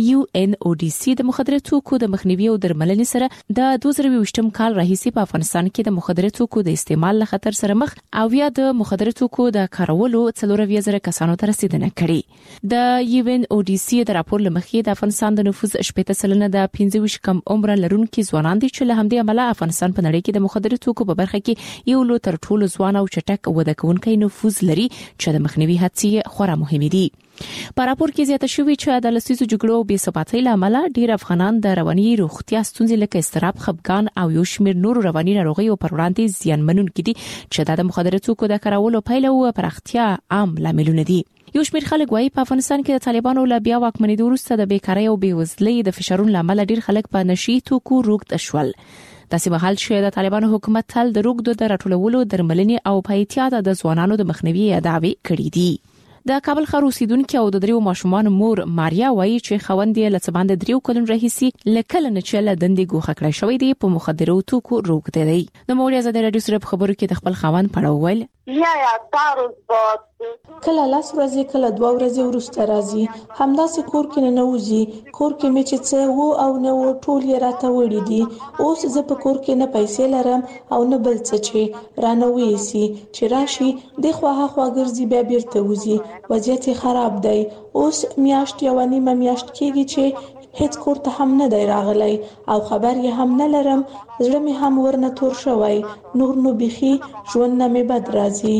UNODC د مخدره توکو د مخنیوي او درملنې سره د 2020م کال راهیسې په افغانستان کې د مخدره توکو د استعمال له خطر سره مخ او یا د مخدره توکو د کارولو 4,000 کسانو ته رسیدنه کړې. د UNODC د راپور لمخې د افغانستان د نفوس 80% د 25 کم عمر لرونکو ځوانان دي چې له همدې عمله افغانستان په نړۍ کې د مخدره توکو په برخه کې یو لو تر ټولو ځوان او چټک وده کوونکی نفوذ لري چې د مخنیوي هڅې خورا مهمې دي. په راپور کې زیاته شوې چې د لسیزو جګړو او بې ثباتۍ له امله ډېر افغانان د رواني روغتیا ستونزې لکه اضطراب، خپګان او یو شمېر نور رواني ناروغیو پر وړاندې زیانمنونکي دي چې د مخدره توکو د کارولو پایله او پراختیا عام لاملونه دي. یو شمېر خلک وايي په افغانستان کې د طالبانو له بیا واکمنۍ وروسته د بیکارۍ او بېوزلۍ د فشارونو لامل ډېر خلک په نشي توکو روږد شول. داسې مهال چې د طالبانو حکومت تل د روږدو د راټولولو، درملنې او په احتیاط د ځوانانو د مخنیوي دعوې کړې دي. د کابل ښار اوسیدونکو او د 3 ماشومان مور ماریا وايي چې خوندې له څه باندې 3 کلن راهیسي لکه نه چې له دندې ګوښه کړی شوی دی په مخدره توکو روږد دی. د موریا زده رادیو سره په خبرو کې د خپل خوند پړاوول کله لاس ورځي کله 2 ورځې وروسته راځي همداسې کور کې نه وځي کور کې مې چې څه وو او نه و ټول یې راته وړي دي. اوس زه په کور کې نه پیسې لرم او نه بل څه چې رانه وېسي چې راشي د خواها ګرځي بیا بیرته وځي. وضعیت خراب دی. اوس میاشت یو نیمه میاشت کېږي چې هیڅ کور ته هم نه دی راغلی او خبر یې هم نه لرم. زړه مې هم ورنه تور شوی. نور نو بيخي ژوند نه مې بد راځي.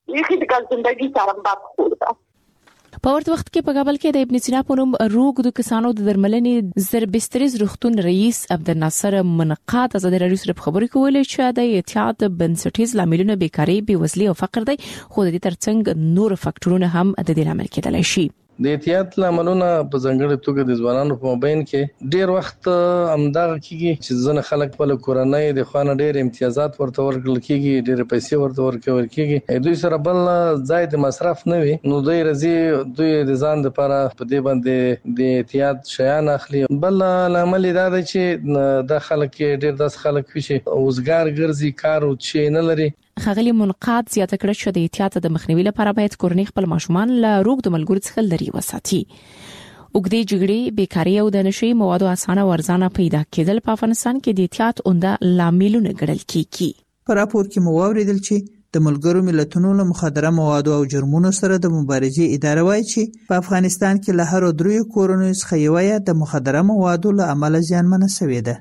په ورته وخت کې په کابل کې د ابن سینا په نوم روږدو کسانو د درملنې زربستریز روغتون رئیس عبدالناصر منقاد ازادي رادیو سره خبرې کولې چې د اعتیاد بنسټیز لاملونه بیکاری، بېوزلي او فقر دی، خو د دې ترڅنګ نور فاکټورونه هم د دې لامل کېدلی شي. د احتیاط لاملونه په ځانګړي توګه د ځوانانو په مابین کې ډیر وخت امداغه کیږي چې ځنه خلک په کورنۍ د خوانه ډیر امتیازات ورته ورکړل کیږي، ډیر پیسې ورته ورکول کیږي. دوی سره بل ځای د مصرف نه وي نو دوی رضی دوی د ځان لپاره په دې باندې د احتیاط شیان اخلي. بل لامل دا دی چې د خلک ډیر داس خلک وشي اوسګار ګرځي کار او چې نه لري. خغلی منقاد زیاته کړه چې د احتیاط د مخنیوي لپاره باید کورنۍ خپل ماشومان له روږدو ملګرو څخه لري وساتي. اوګدې جګړې، بیکاری او د نشي موادو اسانه او ارزانه پیدا کېدل په افغانستان کې د احتیاط عمده لاملونه ګڼل کېږي. په راپور کې مو واوریدل چې د ملګرو ملتونو له مخدره موادو او جرمونو سره د مبارزې اداره وايي چې په افغانستان کې له هر 3 کورنیو څخه یو د مخدره موادو له امله زیانمنه شوې ده.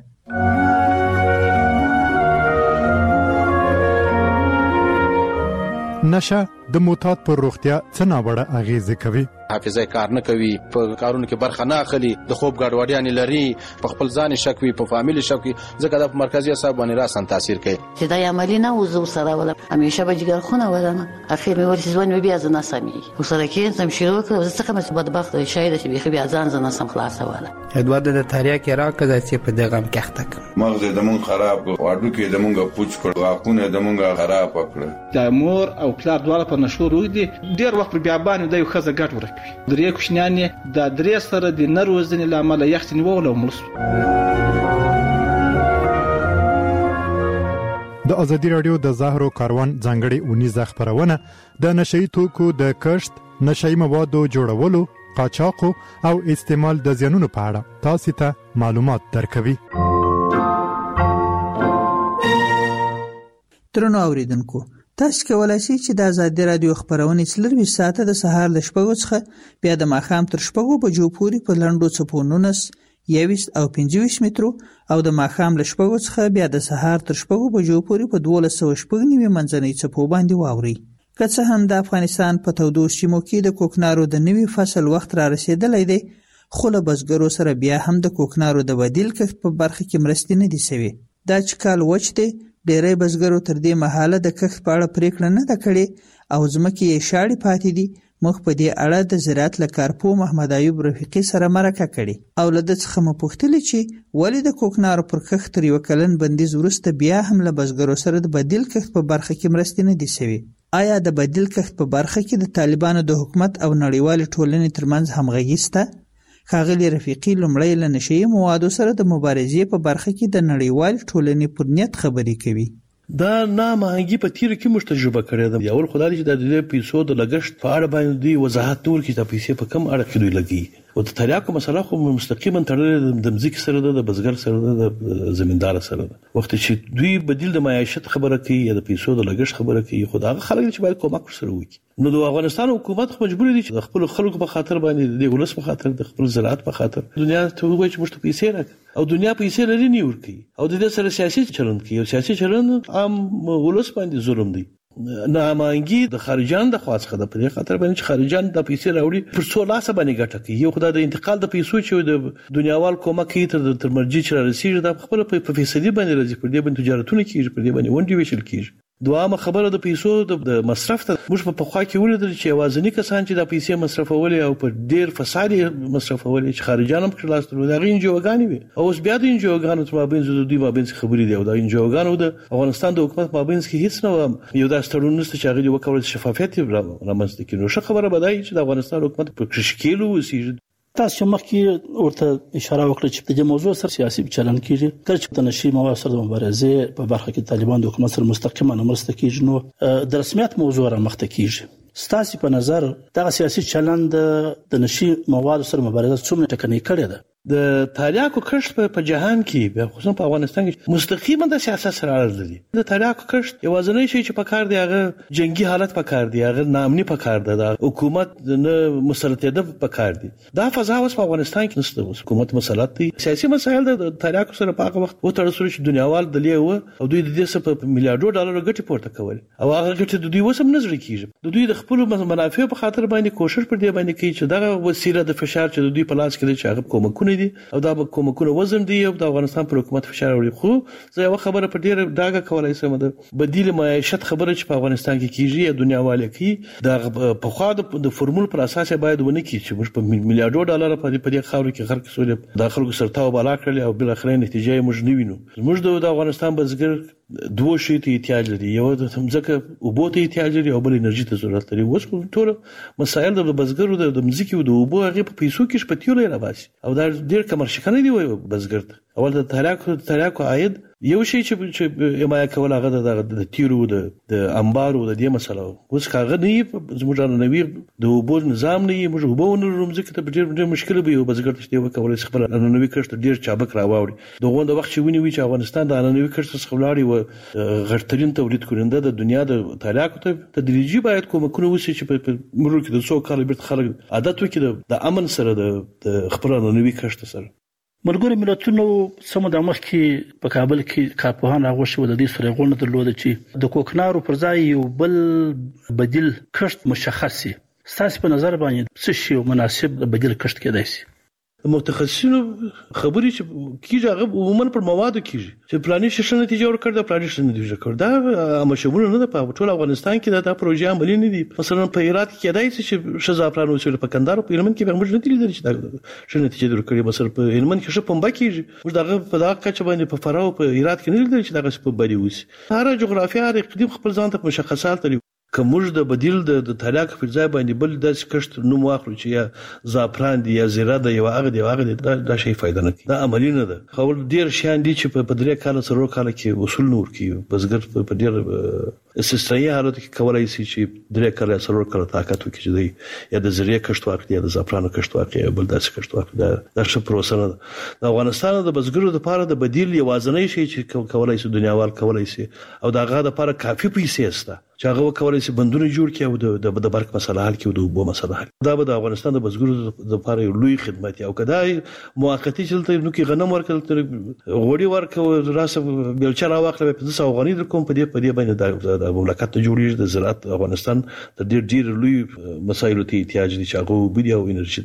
نشه د معتاد پر روغتیا څه ناوړه اغیزه کوي. حافظه کار نه کوي، په کارونو کې برخه نه اخلي، د خوب ګډوډیان لري، په خپل ځان شک وي، په فامیل شک وي، ځکه د مرکزی اعصاب باندې راسن تاثیر کوي. چې دا عملی نه وزو سره ولا همیشه به جګر خونه ولنه اخر مې ورسې ځوان مې بیا ځنه سمي وسره کې سم شروع کړ څه کوم بدبخت شاید چې بيخي بیا ځان ځنه سم خلاص ولا ادوار د تاریخ راکړه چې په دغه مخته مغز د مون خراب واډو کې د مونږه پوچ کړ واقونه د مونږه خراب کړ. د مور او پلار دواړه په نشو روي دي ډیر وخت بیا باندې د یو خزه ګټ ورکوي. درې کوشنیان د درې سره د نروزنې لامل یختنی وولو ملس. د ازادي رادیو د زهرو کاروان ځانګړي اونیزه خبرونه د نشئی توکو د کښت، نشئی موادو جوړولو، قاچاق او استعمال د زیانونو په اړه تاسو ته معلومات درکوي. ترنو اوریدونکو، تاسو کولای شئ چې د آزادي رادیو خبرونه 24 ساعته د سهار ل 6 څخه بیا د ماښام تر 6 بجو پورې په لنډو څپو 19 21 او 25 مترو او د ماښام ل 6 څخه بیا د سهار تر 6 بجو پورې په 1290 منځنۍ څپو باندې واوري. که څه هم د افغانستان په تودو سیمو کې د کوکنارو د نوي فصل وخت را رسیدلی دی، خو له بزګرو سره بیا هم د کوکنارو د بدیل کښت په برخه کې مرستې نه دي شوي. دا چې کال وچ دی، ډېری بزګرو تر دې مهاله د کښت په اړه پریکړه نه ده کړې او ځمکې یې شاړې پاتې دي. موږ په دې اړه د زراعت له کارپو محمد ایوب رفیقي سره مرکه کړې او له ده څخه مو پوښتلې چې ولې د کوکنارو پر کښت تر 1 کلن بندیز وروسته بیا هم له بزګرو سره د بدیل کښت په برخه کې مرستې نه دي شوي. آیا د بدیل کښت په برخه کې د طالبانو د حکومت او نړیوالې ټولنې ترمنځ همغږي شته؟ ښاغلي رفیقي لومړی له نشهیي موادو سره د مبارزې په برخه کې د نړیوالې ټولنې پر نیت خبرې کوي. دا نامهنګي په تیر کې موږ تجربه کړې ده. یو خدای چې د دې پیسو د لګښت په اړه باندې وضاحت نور کې د پیسې په کم اړه کې دوی لګي او د تریاکو مسله خو مستقیما تړلې د مزیک سره ده، د بزګر سره ده، د زمیندار سره ده. وخت چې دوی بدیل د معیشت خبره کوي یا د پیسو د لګښت خبره کوي، خدای خلک چې باید کومک سره وکړي. نو د افغانستان حکومت خو مجبور دي چې د خپل خلکو په خاطر باندې د ولس په خاطر د خپل زراعت په خاطر دنیا ته وایي چې موږ ته پیسې راکړي او دنیا پیسې لري نه ورکړي او د دې سره سیاسي چلند کوي او سیاسي چلند عام ولس باندې ظلم دی. نامانګي د خارجان د خواصه د پرې خاطر باندې چې خارجان د پیسې راوړي پر څو لاسه باندې ګټه کوي. یو خدای د انتقال د پیسو چې د دنیاوال کومک کوي تر مرجع چې رسیږي د خپل په فیصدي باندې راځي، پر دې باندې تجارتونه کیږي، پر دې باندې ونډې ویشل کیږي. دوامه خبره د پیسو د مصرف ته موږ په خوا کې ولیدل چې اوازنی کسان چې د پیسې مصرفولې او په ډیر فساد مصرفولې چې خارجان هم خلاص درو دا انجوګانی وي او اوس بیا د انجوګانو تر مابین د دوی مابین خبرې دی او د انجوګانو د افغانستان د حکومت مابین کې هیڅ نه یو د سترون نست چې هغه وکول شفافیت رامنځته کړي. نو ښه خبره بدای چې د افغانستان حکومت په کشکیلو وسیږي. تاسو مخکې ورته اشاره وکړه چې د موضوع سره سیاسي چلن کیږي، کله چې د نشي مواد سره د مبارزې په برخه کې طالبان د حکومت سره مستقیما مرسته کوي، نو د رسمیت موضوع را مخته کیږي. ستاسو په نظر دغه سیاسي چلن د نشي مواد سره مبارزه څومره ټکنۍ کړې ده؟ د تریاکو کښت په جهان کې خصوصا په افغانستان کې مستقیما د سیاست سره اړه لري. د تریاکو کښت یوازینی شی چې په کار دی هغه جنگي حالت په کار دی، هغه ناامني په کار ده، د حکومت نه مسلطیت په کار دی. دا فضا اوس په افغانستان کې نشته. حکومت مسلط دي، سیاسي مسایل د تریاکو سره په هغه وخت و تر څو چې دنیاوال د لیو او دوی د دې څخه په میلیارډو ډالر ګټه پورته کول او هغه ګټه د دوی وسم نظر کیږي. د دوی د خپل منافع په خاطر باندې کوشش پر دې باندې کوي چې دغه وسیله د فشار چې د دوی په لاس کې دي چې هغه کومکونه دي او دا کومکونه وزن دی او د افغانستان پر حکومت فشار وړي. خو زه یو خبره پر ډیره داګه کولای شم د بدیل معیشت خبره چې په افغانستان کې کیږي یا دنیا والي کې د په خوا د فرمول پر اساس باید ونه کی چې موږ په میلیارډو ډالر په دې خاور کې خرڅ کړو، د خلکو سرتاو بالا کړل او بل اخرین نتیجه موږ نه وینو. موږ د افغانستان بزګر دوه شی ته احتیاج لري، یو د ځمکه او بوته احتیاج لري او بل انرژي ته ضرورت لري. اوس ټول مسایل د بزګرو د ځمکې او د اوبو هغه په پیسو کې شپتیول راوځي او دا ډیر کمرشي دی وای بزګر ته. اول د تریاکو عاید یو شی چې حمایه کول هغه د تیرو د انبارو د دې مسله اوس هغه نه زموږ نوی د اوبو نظام نه موږ اوبو نلرو ځکه ته ډیر مشکل به یو بزګر ته وکول خپل نوی کښت ډیر چابک راوړي. دغه د وخت چې ونی وی چې افغانستان د نوی کښت څخه ولاړی و غړترین تولید کړنده د دنیا د تریاکو ته تدریجي باید کومکونه وسی چې په مرور کې د 100 کال بیرته خلک عادت وکړي د امن سره د خپل نوی کښت سره. ملګری ملتونو سمو د مخ کې په کابل کې کارپوهان راغوښه و د دې سره غونډه درلوده چې د کوکنارو پر ځای یو بل بدیل کښت مشخص شي. ستاسو په نظر باندې څه شی مناسب بدیل کښت کېدای شي؟ متخصصینو خبرې چې کیږي هغه عموما پر موادو کیږي چې پلاني شې نتیجه ورکړ د پلاني شې نتیجه ورکړ دا مشمول نه ده. په ټول افغانستان کې دا پروژه عملي نه دي. مثلا په هرات کې کېدای شي چې شزافران وسیله په کندهار په هلمند کې به موږ نه دي لیدل چې دا شې نتیجه ورکړي. مثلا په هلمند کې شه پمبا کیږي موږ دغه په دغه کچ باندې په فراو په هرات کې نه لیدل چې دغه په بری وسی. هر جغرافیه هر اقلیم خپل ځان ته مشخصات لري. کومج د بدیل د تریاک په ځای باندې بل د کښت نوم واخلو چې یا زعفران دی یا زیره دی یا هغه دی دا شی فائدہ نه کوي دا عملی نه ده. خو ډیر شیان دي چې په 3 کال سره کال کې وصول نور کیو بسګر په ډیر استثنایی حالت کې کولای شي چې 3 کال سره کال طاقت وکړي چې یا د زیره کښت واخلي یا د زعفران کښت واخلي یا بل داسې کښت واخلي دا څه پروسه نه ده. د افغانستان د بسګرو لپاره د بدیل یوازنی شی چې کولای شي دنیاوال کولای شي او داغه لپاره کافي پیسې استه چې هغه کولای شي بندونه جوړ کړي او د برق مسله حل کړي او د اوبو مسله حل. دا به د افغانستان د بزګرو لپاره یو لوی خدمت او کدای موقتی چلته نو کې غنم ورکړل غوړي ورکړ راسه بیلچه راوخله په 500 افغاني در کوم په دې باندې د مملکت جوړیږي د زراعت افغانستان د ډیر لوی مسایلو ته احتیاج دي چې هغه بیا او انرژي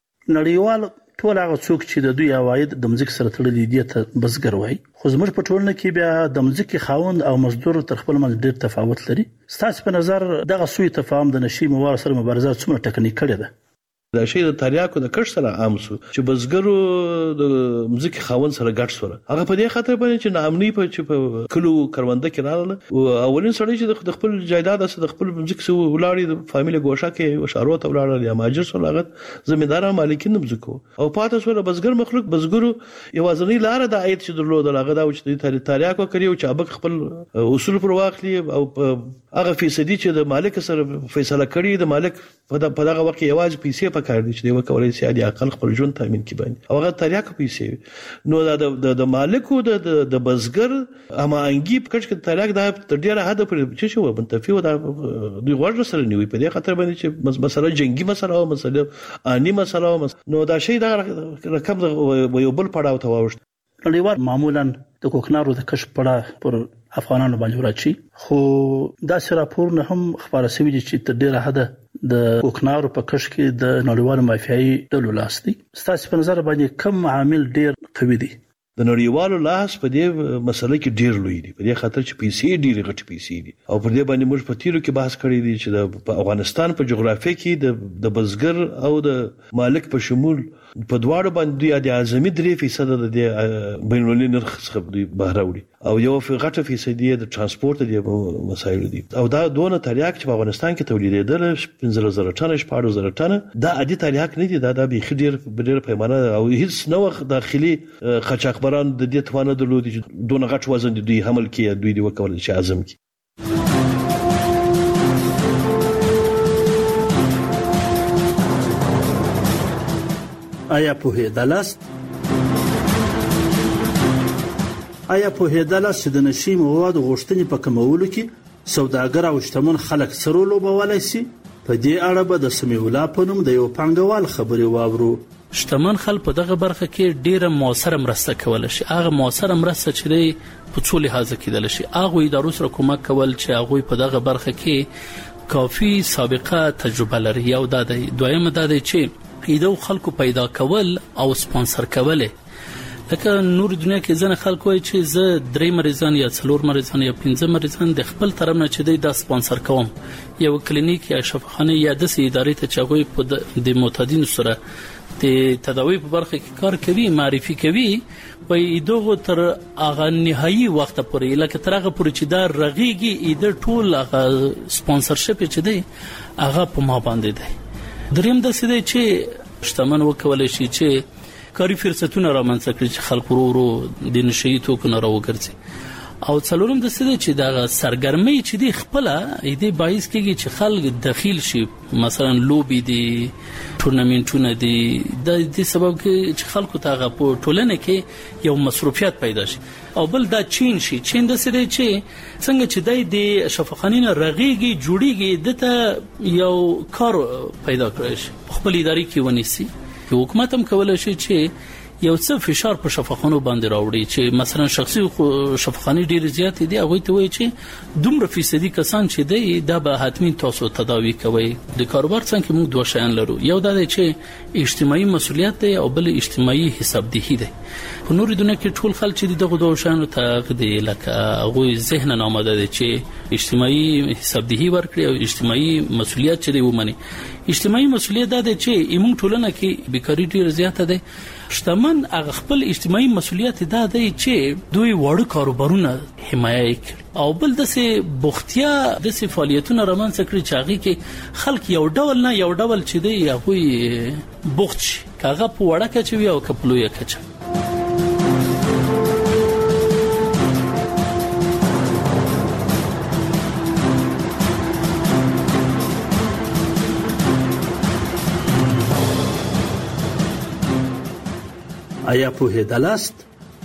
نړیوال ټول هغه څوک چې د دوی عواید د مزګ سره تړلي دي ته بزګر وایي. خو زموږ په ټولنه کې بیا د مزګ خاوند او مزدور تر خپل منځ ډېر تفاوت لري. ستاسو په نظر دغه سوء تفاهم د نشي موارد سره مبارزه څومره ټکنۍ کړې ده؟ دا شی د تریاکو د کښت سره عام سو چې بزګرو د مزګ خاوند سره ګډ سره هغه په دې خاطر باندې چې نامني په کلو کرونده کې رااله او اولین سړی چې د خپل جایداد سره د خپل مزګ سره ولاړی د فامیل ګوښه کې شهرو ته ولاړل یا ماجر سره هغه زمیندار مالکین مزګو او پاتې سره بزګر مخلوق بزګرو یوازنی لار د عاید چې درلود هغه دا چې تریاکو کوي او چې ابک خپل اصول پر واخلي او هغه فیصدي چې د مالک سره فیصله کړي د مالک په دغه وخت یوازې پیسې کار دي چې دوی کولای شي د اقل خپل ژوند تامین کړي باندې او هغه تریاک پیسې نو د مالکو د بزګر اما انګي په کچ کې تریاک د ډیره حد پر چې شو منتفي و د دوی غوړ سره نیوي په دې خاطر باندې چې مسله جنگي مسله او مسله اني مسله نو دا شی د رقم یو بل پړاو ته واوښت. نړیوال معمولا د کوکنارو د کشف پړه پر افغانانو باندې راچی خو دا سره راپور نه هم خبره شوی چې تر ډیره حد د کوکنارو په کشف کې د نړیوال مافیایي ډلو لاس دی. ستاسو په نظر باندې کوم عامل ډیر قوي دی؟ د نړیوالو لاس په دې مسله کې ډیر لوی دی په دې خاطر چې پیسې ډیر غټ پیسې دي او پر دې باندې موږ په تیرو کې بحث کړی دی چې د افغانستان په جغرافیه کې د بزګر او د مالک په شمول په دواړو باندې د اعظمي 3% د بین المللي نرخ څخه دوی بهر وړي او یو غټه فیصدي د ترانسپورت دی مسایل دي او دا دونه تریاک چې په افغانستان کې تولیدېدل 15000 ټن 14000 ټن دا عادي تریاک نه دي دا به ډیر پیمانه او هیڅ نو داخلي قاچاقبران د دې توانه درلودي چې دونه غټ وزن دوی حمل کړي دوی دی وکول چې اعظم کی. آیا په هدالست چې د نشي موادو غوښتنې په کمولو کې سوداګر او شتمن خلک سره لوبولای شي؟ په دې اړه به د سمیولا په نوم د یو پانګوال خبري واورو. شتمن خلک په دغه برخه کې ډیره موثره مرسته کول شي. هغه موثره مرسته چې په څو لحاظ کېدل شي هغه ادارو سره کومک کول چې هغه په دغه برخه کې کافي سابقه تجربه لري. یو دا دی. دویم دا دی چې ایدو خلکو پیدا کول او سپانسر کول. لکه نور دنیا کې ځنه خلک وایي چې زه 3 مریضان یا 4 مریضان یا 5 مریضان د خپل طرف نه چې د سپانسر کوم یو کلینیک یا شفاخانه یا د ادارې ته چاغوي په د معتادین سره د تداوی په برخه کې کار کوي معرفي کوي وایي دغه تر هغه نهایي وخت پورې لکه تر هغه پورې چې دا رغيږي د ټول هغه سپانسرشپ چې دی هغه په ما باندې دی. دریم د سده چې شتمن وکولای شي چې کاري فرصتونه رامنځته کړي چې خلک ورو د نشي توکو نه راوګرځي او څلورم د سده چې د سرګرمۍ چې دی خپل ایدي باعث کیږي چې خلک داخل شي مثلا لوبي دي ټورنمنټونه دي د دې سبب کې چې خلکو ته په ټولنه کې یو مصروفیت پیدا شي او بل دا چین د سده چې څنګه چې د شفاخانین رغيږي جوړيږي دته یو کار پیدا کړی شي خپل ادارې کې ونیسي. حکومت هم کولای شي چې یو څه فشار په شفاخانو باندې راوړي چې مثلا شخصي شفاخاني ډیر زیات دي هغه ته وایي چې دومره فیصدي کسان چې دی دا به حتمی تاسو تداوی کوي. د کاروبار څنګه موږ دوه شیان لرو یو دا دی چې اجتماعي مسولیت دی او بل اجتماعي حسابدهي دی. په نور دنیا کې ټول خلک چې دغه دوه شیانو ته دی لکه هغه ذهن آماده دي چې اجتماعي حسابدهي ورکړي او اجتماعي مسولیت چې دی ومني. اجتماعي مسولیت دا دی چې ایمون ټولنه کې بیکاری ډیر زیاته ده. شتمن هغه خپل اجتماعي مسولیت دا دی چې دوی وړ کاروبارونه حمایه کوي او بل دسه بوختیا دسه فعالیتونه رامنځته کړي چې هغه کې خلک یو ډول نه یو ډول چې دی هغه بوخت شي هغه په وړه کې چې یو کپلوې کچ. آیا پوهیدلاست؟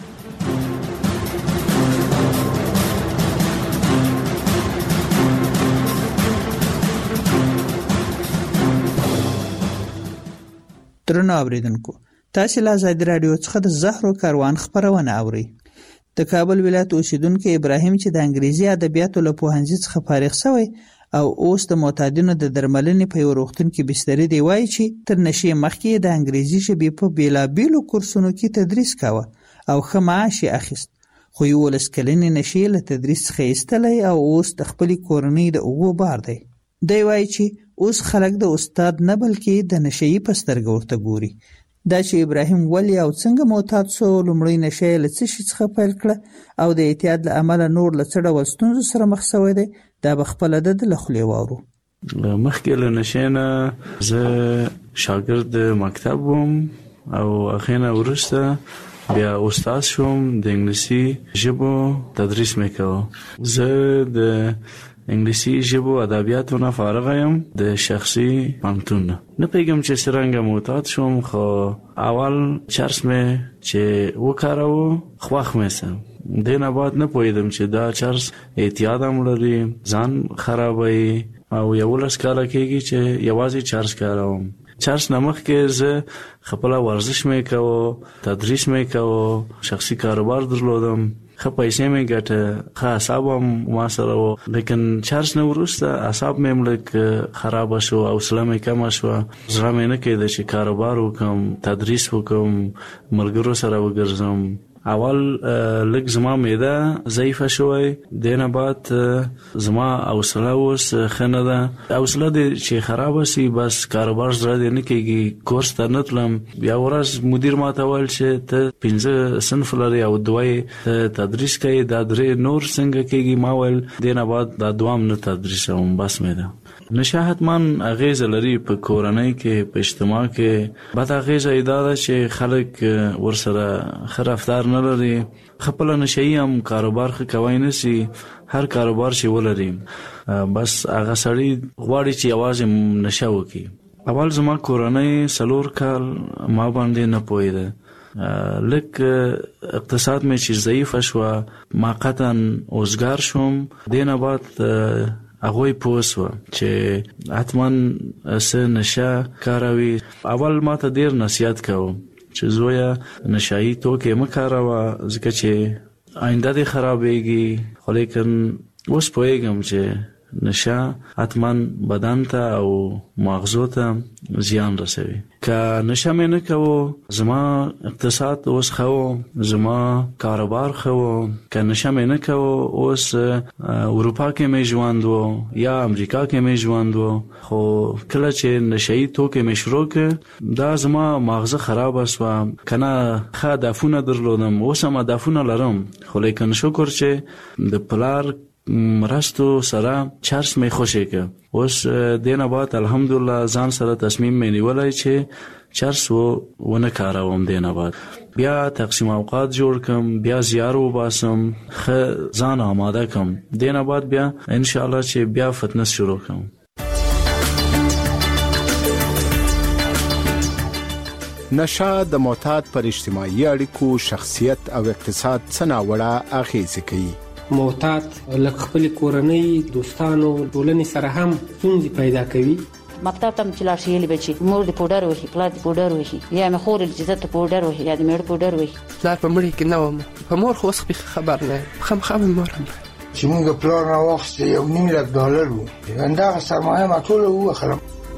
درنو اوریدونکو، تاسو له آزادي رادیو څخه د زهرو کاروان خبرونه اورئ. د کابل ولایت اوسیدونکو ابراهیم چې د انګریزي ادبیاتو له پوهنځي څخه فارغ شوی او اوس د معتادینو د درملنې په یو روغتون کې بستري دی، وایي چې تر نشي مخکې د انګریزي ژبې په بیلابیلو کورسونو کې تدریس کاوه او ښه معاش یې اخیست، خو 11 کلنې نشي له تدریس څخه ایستلی او اوس د خپلې کورنۍ د اوږو بار دی. دی وایي چې اوس خلک د استاد نه بلکې د نشي په سترګه ورته ګوري. دا چې ابراهیم ولې او څنګه معتاد شو، لومړی نشي له څه شي څخه پیل کړه او د اعتیاد له امله نور له څه ډول ستونزو سره مخ شوی دی، دا به خپله د له خولې واورو. مخکې له نشي نه زه شاګرد مکتب وم او هغې نه وروسته بیا استاد شوم، د انګلیسي ژبو تدریس مې کوه. زه د انګلیسي ژبو ادبیاتو نه فارغ یم د شخصي پوهنتون نه. نه پوهېږم چې څرنګه معتاد شوم، خو اول چرس مې چې وکاروه خوښ مې سم. دې نه بعد نه پوهېدم چې دا چرس اعتیاد هم لري، ځان خرابوي او 11 کاله کېږي چې یوازې چرس کاروم. چرس نه مخکې زه خپله ورزش مې کوه، تدریس مې کوه، شخصي کاروبار درلودم، ښه پیسې مې ګټه، ښه اعصاب هم ما سره و. لیکن چرس نه وروسته اعصاب مې هم لږ خرابه شو، حوصله مې کمه شوه، زړه مې نه کېده چې کاروبار وکړم، تدریس وکړم، ملګرو سره وګرځم. اول لږ زما معده ضعیفه شوی، دې نه بعد زما حوصله اوس ښه نه ده. حوصله دې چې خرابه سي بس کاروبار زړه دې نه کېږي. کورس ته نه تلم، بیا ورځ مدیر ما ته ویل چې ته 15 صنف لري او 2 تدریس کوي، دا 3 نور څنګه کېږي؟ ما ویل دې نه بعد دا 2 نه تدریسوم، بس مې ده. نشه حتماً اغیزه لري په کورنۍ کې، په اجتماع کې. بد اغیزه دا ده چې خلک ورسره ښه رفتار نه لري. خپل نشي هم کاروبار ښه کوي نه سي، هر کاروبار چې ولري بس هغه سړی غواړي چې یوازې نشه وکړي. اول زما کورنۍ 4 کال ما باندې نه پوهېده، لکه اقتصاد مې چې ضعیفه شوه، ما قطعا اوزګار شوم. دې نه بعد هغوی پوه سوه چې حتما څه نشه کاروي. اول ما ته ډېر نصیحت کوه چې زویه نشایي توکې مه کاروه ځکه چې آینده دې خرابېږي. خو لیکن اوس پوهېږم چې نشه حتما بدن ته او مغزو ته زیان رسوي. که نشه مې نه کوو زما اقتصاد اوس ښه و، زما کاروبار ښه و. که نشه مې نه کوو اوس اروپا کې مې ژوند و یا امریکا کې مې ژوند و. خو کله چې نشهیي توکې مې شروع کړ دا زما مغزه خرابه سوه. که نه ښه هدفونه درلودم، اوس هم هدفونه لرم، خو لیکن شکر چې د پلار مرستو سره چرس مې خوشی که. اوس دې نه بعد الحمدلله ځان سره تصمیم مې نیولی چې چرس ونه کاروم. دې نه بعد بیا تقسیم اوقات جوړ کم، بیا زیار وباسم، ښه ځان آماده کم. دې نه بعد بیا انشاءالله چې بیا فتنس شروع کم. نشه د معتاد پر اجتماعي اړیکو، شخصیت او اقتصاد څه ناوړه اغیزې کوي. معتاد لکه خپل کورنۍ، دوستانو، ټولنې سره هم ستونزې پیدا کوي. مکتب ته چې لاړ شي یې بچي مور دې پوډر وهي، پلار دې پوډر وهي، یا مې خور چې زه ته پوډر وهي یا دې مېړه پوډر وهي. پلار په مړي کې نه وم، په مور خو اوس خبر نه یم، خامخا مې مور هم چې موږ پلار راواخیسته $1,000,000 و، همدغه سرمایه ما ټوله ووخلم.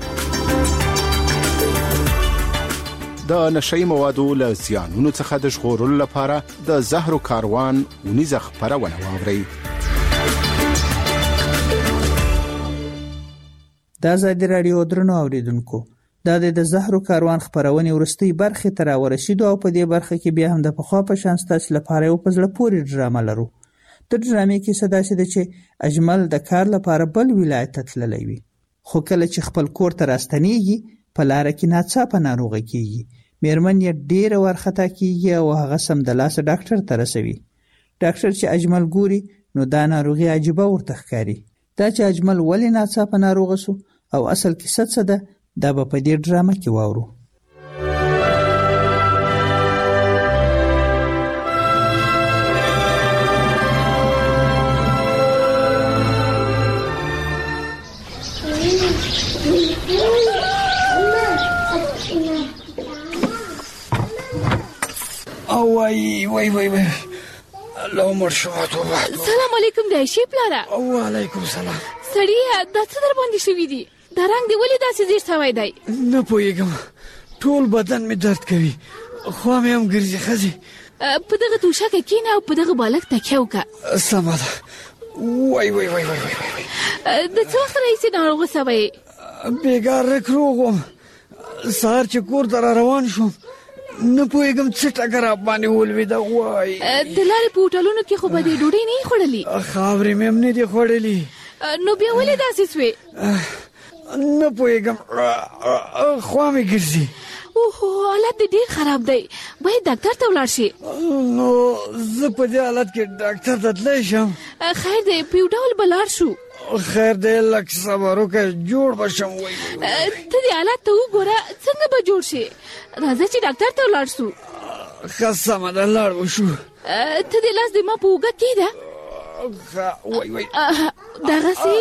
د نشئی موادو له زیانونو څخه د ژغورلو لپاره د زهرو کاروان ونیزه خپرونه واورئ. د ازادي راډیو درنو اوریدونکو د زهرو کاروان خبرونه ورستي برخه تر ورسېدو او په دې برخه کې بیا هم د پخوا په شان ستاسو لپاره یو پزله پوری ډرامه لرو. د ډرامې کې څه داسې ده چې اجمل د کار لپاره بل ولایت ته تللی وي، خو کله چې خپل کور ته راستنیږي په لاره کې ناڅاپه ناروغه کیږي. میرمن یې ډېره وارخطا کیږي او هغه سمدلاسه ډاکټر ته رسوي. ډاکټر چې اجمل ګوري نو دا ناروغي عجیبه ورته ښکاري. دا چې اجمل ولې ناڅاپه ناروغه سو او اصل کیسه څه ده دا به په دې ډرامه کې واورو. وای الله مرشوه توبه. سلام علیکم دایشی پلاره. وعلیکم سلام. سړی دا څه در باندې شوی دی؟ دا رنگ دی ولې داسې زیړ شوی دی؟ نه پوهېږم، ټول بدن مې درد کوي، خوا مې هم ګرځي. ښځې په دغه توشکه کښېنه او په دغه بالښت تکیه وکړه. سمه ده. وای د څه وخت راهیسې ناروغه شوی؟ بېګا رک روغ وم، سهار چې کور ته را روان شوم نه پوهېږم څه ټکه را باندې ولوېده. وای د لارې په هوټلونو کې خو به دې ډوډۍ نه یې خوړلې؟ خاورې مې هم نه دي خوړلې. نو بیا ولې داسې سوې؟ نه پوهېږم، خوا مې ګرځي. اوهو حالت دې ډېر خراب دی، باید ډاکټر ته ولاړ شي. نو زه په دې حالت کې ډاکټر ته تللی شم؟ خیر دی، په یو ډول به لاړ شو. خیر دی، لږ صبر وکړه، جوړ به شم. ته دې حالت ته وګوره څنګه به جوړ شي. راځه چې ډاکټر ته ولاړ شو. ښه سمه ده، لاړ به شو. ته دې لاس دې ما په اوږه کېږده. دغسې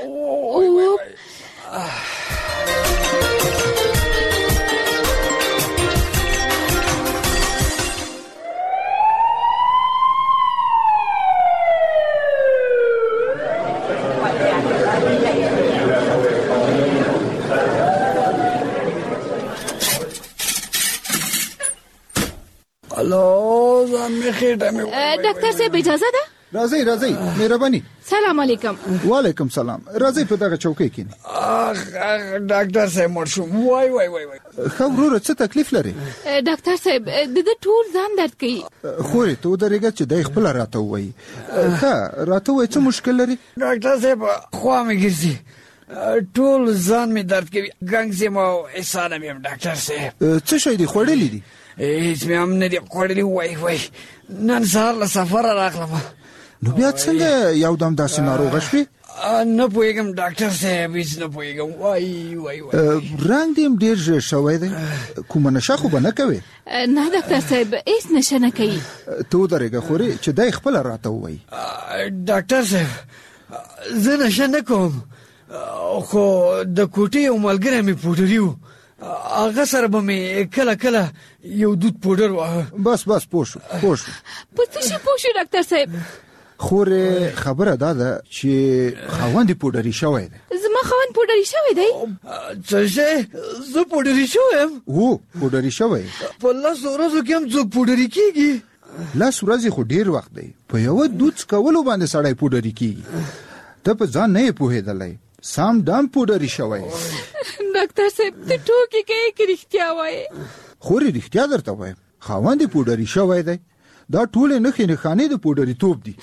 ډاکټر صاحب اجازه ده؟ راځئ مهرباني. سلام علیکم. وعلیکم سلام. راځئ په دغه چوکۍ کښېنئ. ډاکټر صاحب مړ شوم. وای ښه وروره څه تکلیف لري؟ ډاکټر صاحب د ټول ځان درد کوي. خورې ته ودرېږه چې دی خپله راته ووایي. ښه راته ووایي څه مشکل لري؟ ډاکټر صاحب خوا مې ګرځي، ټول ځان مې درد کوي، ګنګس یم او احسانه مې یم. ډاکټر صاحب څه شی دي خوړلی دي؟ هېڅ مې هم نه دي خوړلي. وای نن سهار له سفره راغلم. نو بیا څنګه یو دم داسې ناروغه شوې؟ نه پوهېږم ډاکټر صاحب، هېڅ نه پوهېږم. وای رنګ دې هم ډېر ژېړ شوی دی، کومه نشه خو به نه کوې؟ نه ډاکټر صاحب هېڅ نشه نه کوي. ته ودرېږه خورې چې دی خپله راته ووایي. ډاکټر صاحب زه نشه نه کوم، خو د کوټې یو ملګری مې پوډري و، هغه سره به مې کله یو دود پوډر واهه. بس پوه شو. په څه شي پوه شو ډاکټر صاحب؟ خورې خبره دا ده چې خاوند یې پوډري شوی دی. زما خاوند پوډري شوی دی؟ څه شی؟ زه پوډري شوی یم؟ هو پوډري شوی. په 10 ورځو کې هم څوک پوډري کېږي؟ 10 ورځې خو ډېر وخت دی، په یوه دود څکولو باندې سړی پوډري کېږي. ته په ځان نه یې پوهېدلی، سام دام پوډري شوی. ډاکټر صاحب ته ټوکې کوي که رښتیا وایې؟ خورې رښتیا درته وایم، خاوند یې پوډري شوی دی. دا ټولې نښانې د پوډري توپ دي.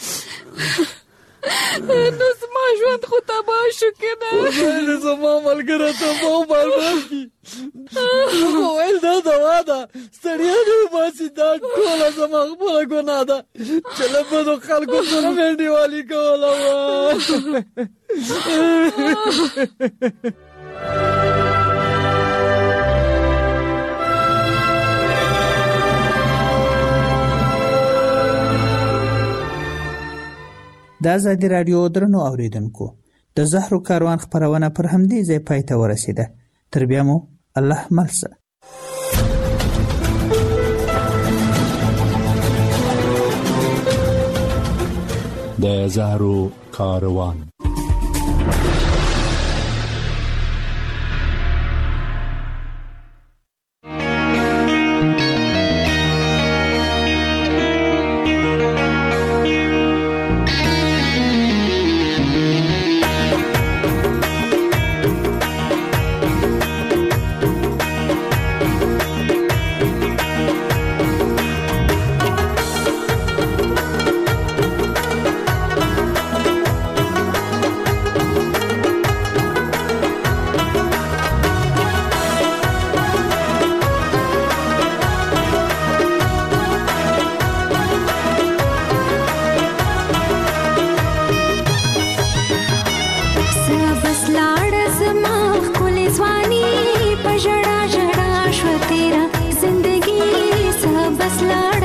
نو زما ژوند خو تباه شو که نه؟ خدای زما ملګری تباه و برباد کړي. خو ویل دا دوا ده، ستړیا دې وباسي، دا ټوله زما خپله ګناه ده چې له بدو خلکو سره مې انډیوالي کوله وه. د ازادي راډیو درنو اوریدونکو د زهرو کاروان خبرونه پر همدې ځای پای ته ورسیده. تر بیا مو الله ملسه. د زهرو کاروان. तेरा जिंदगी सा बस लड़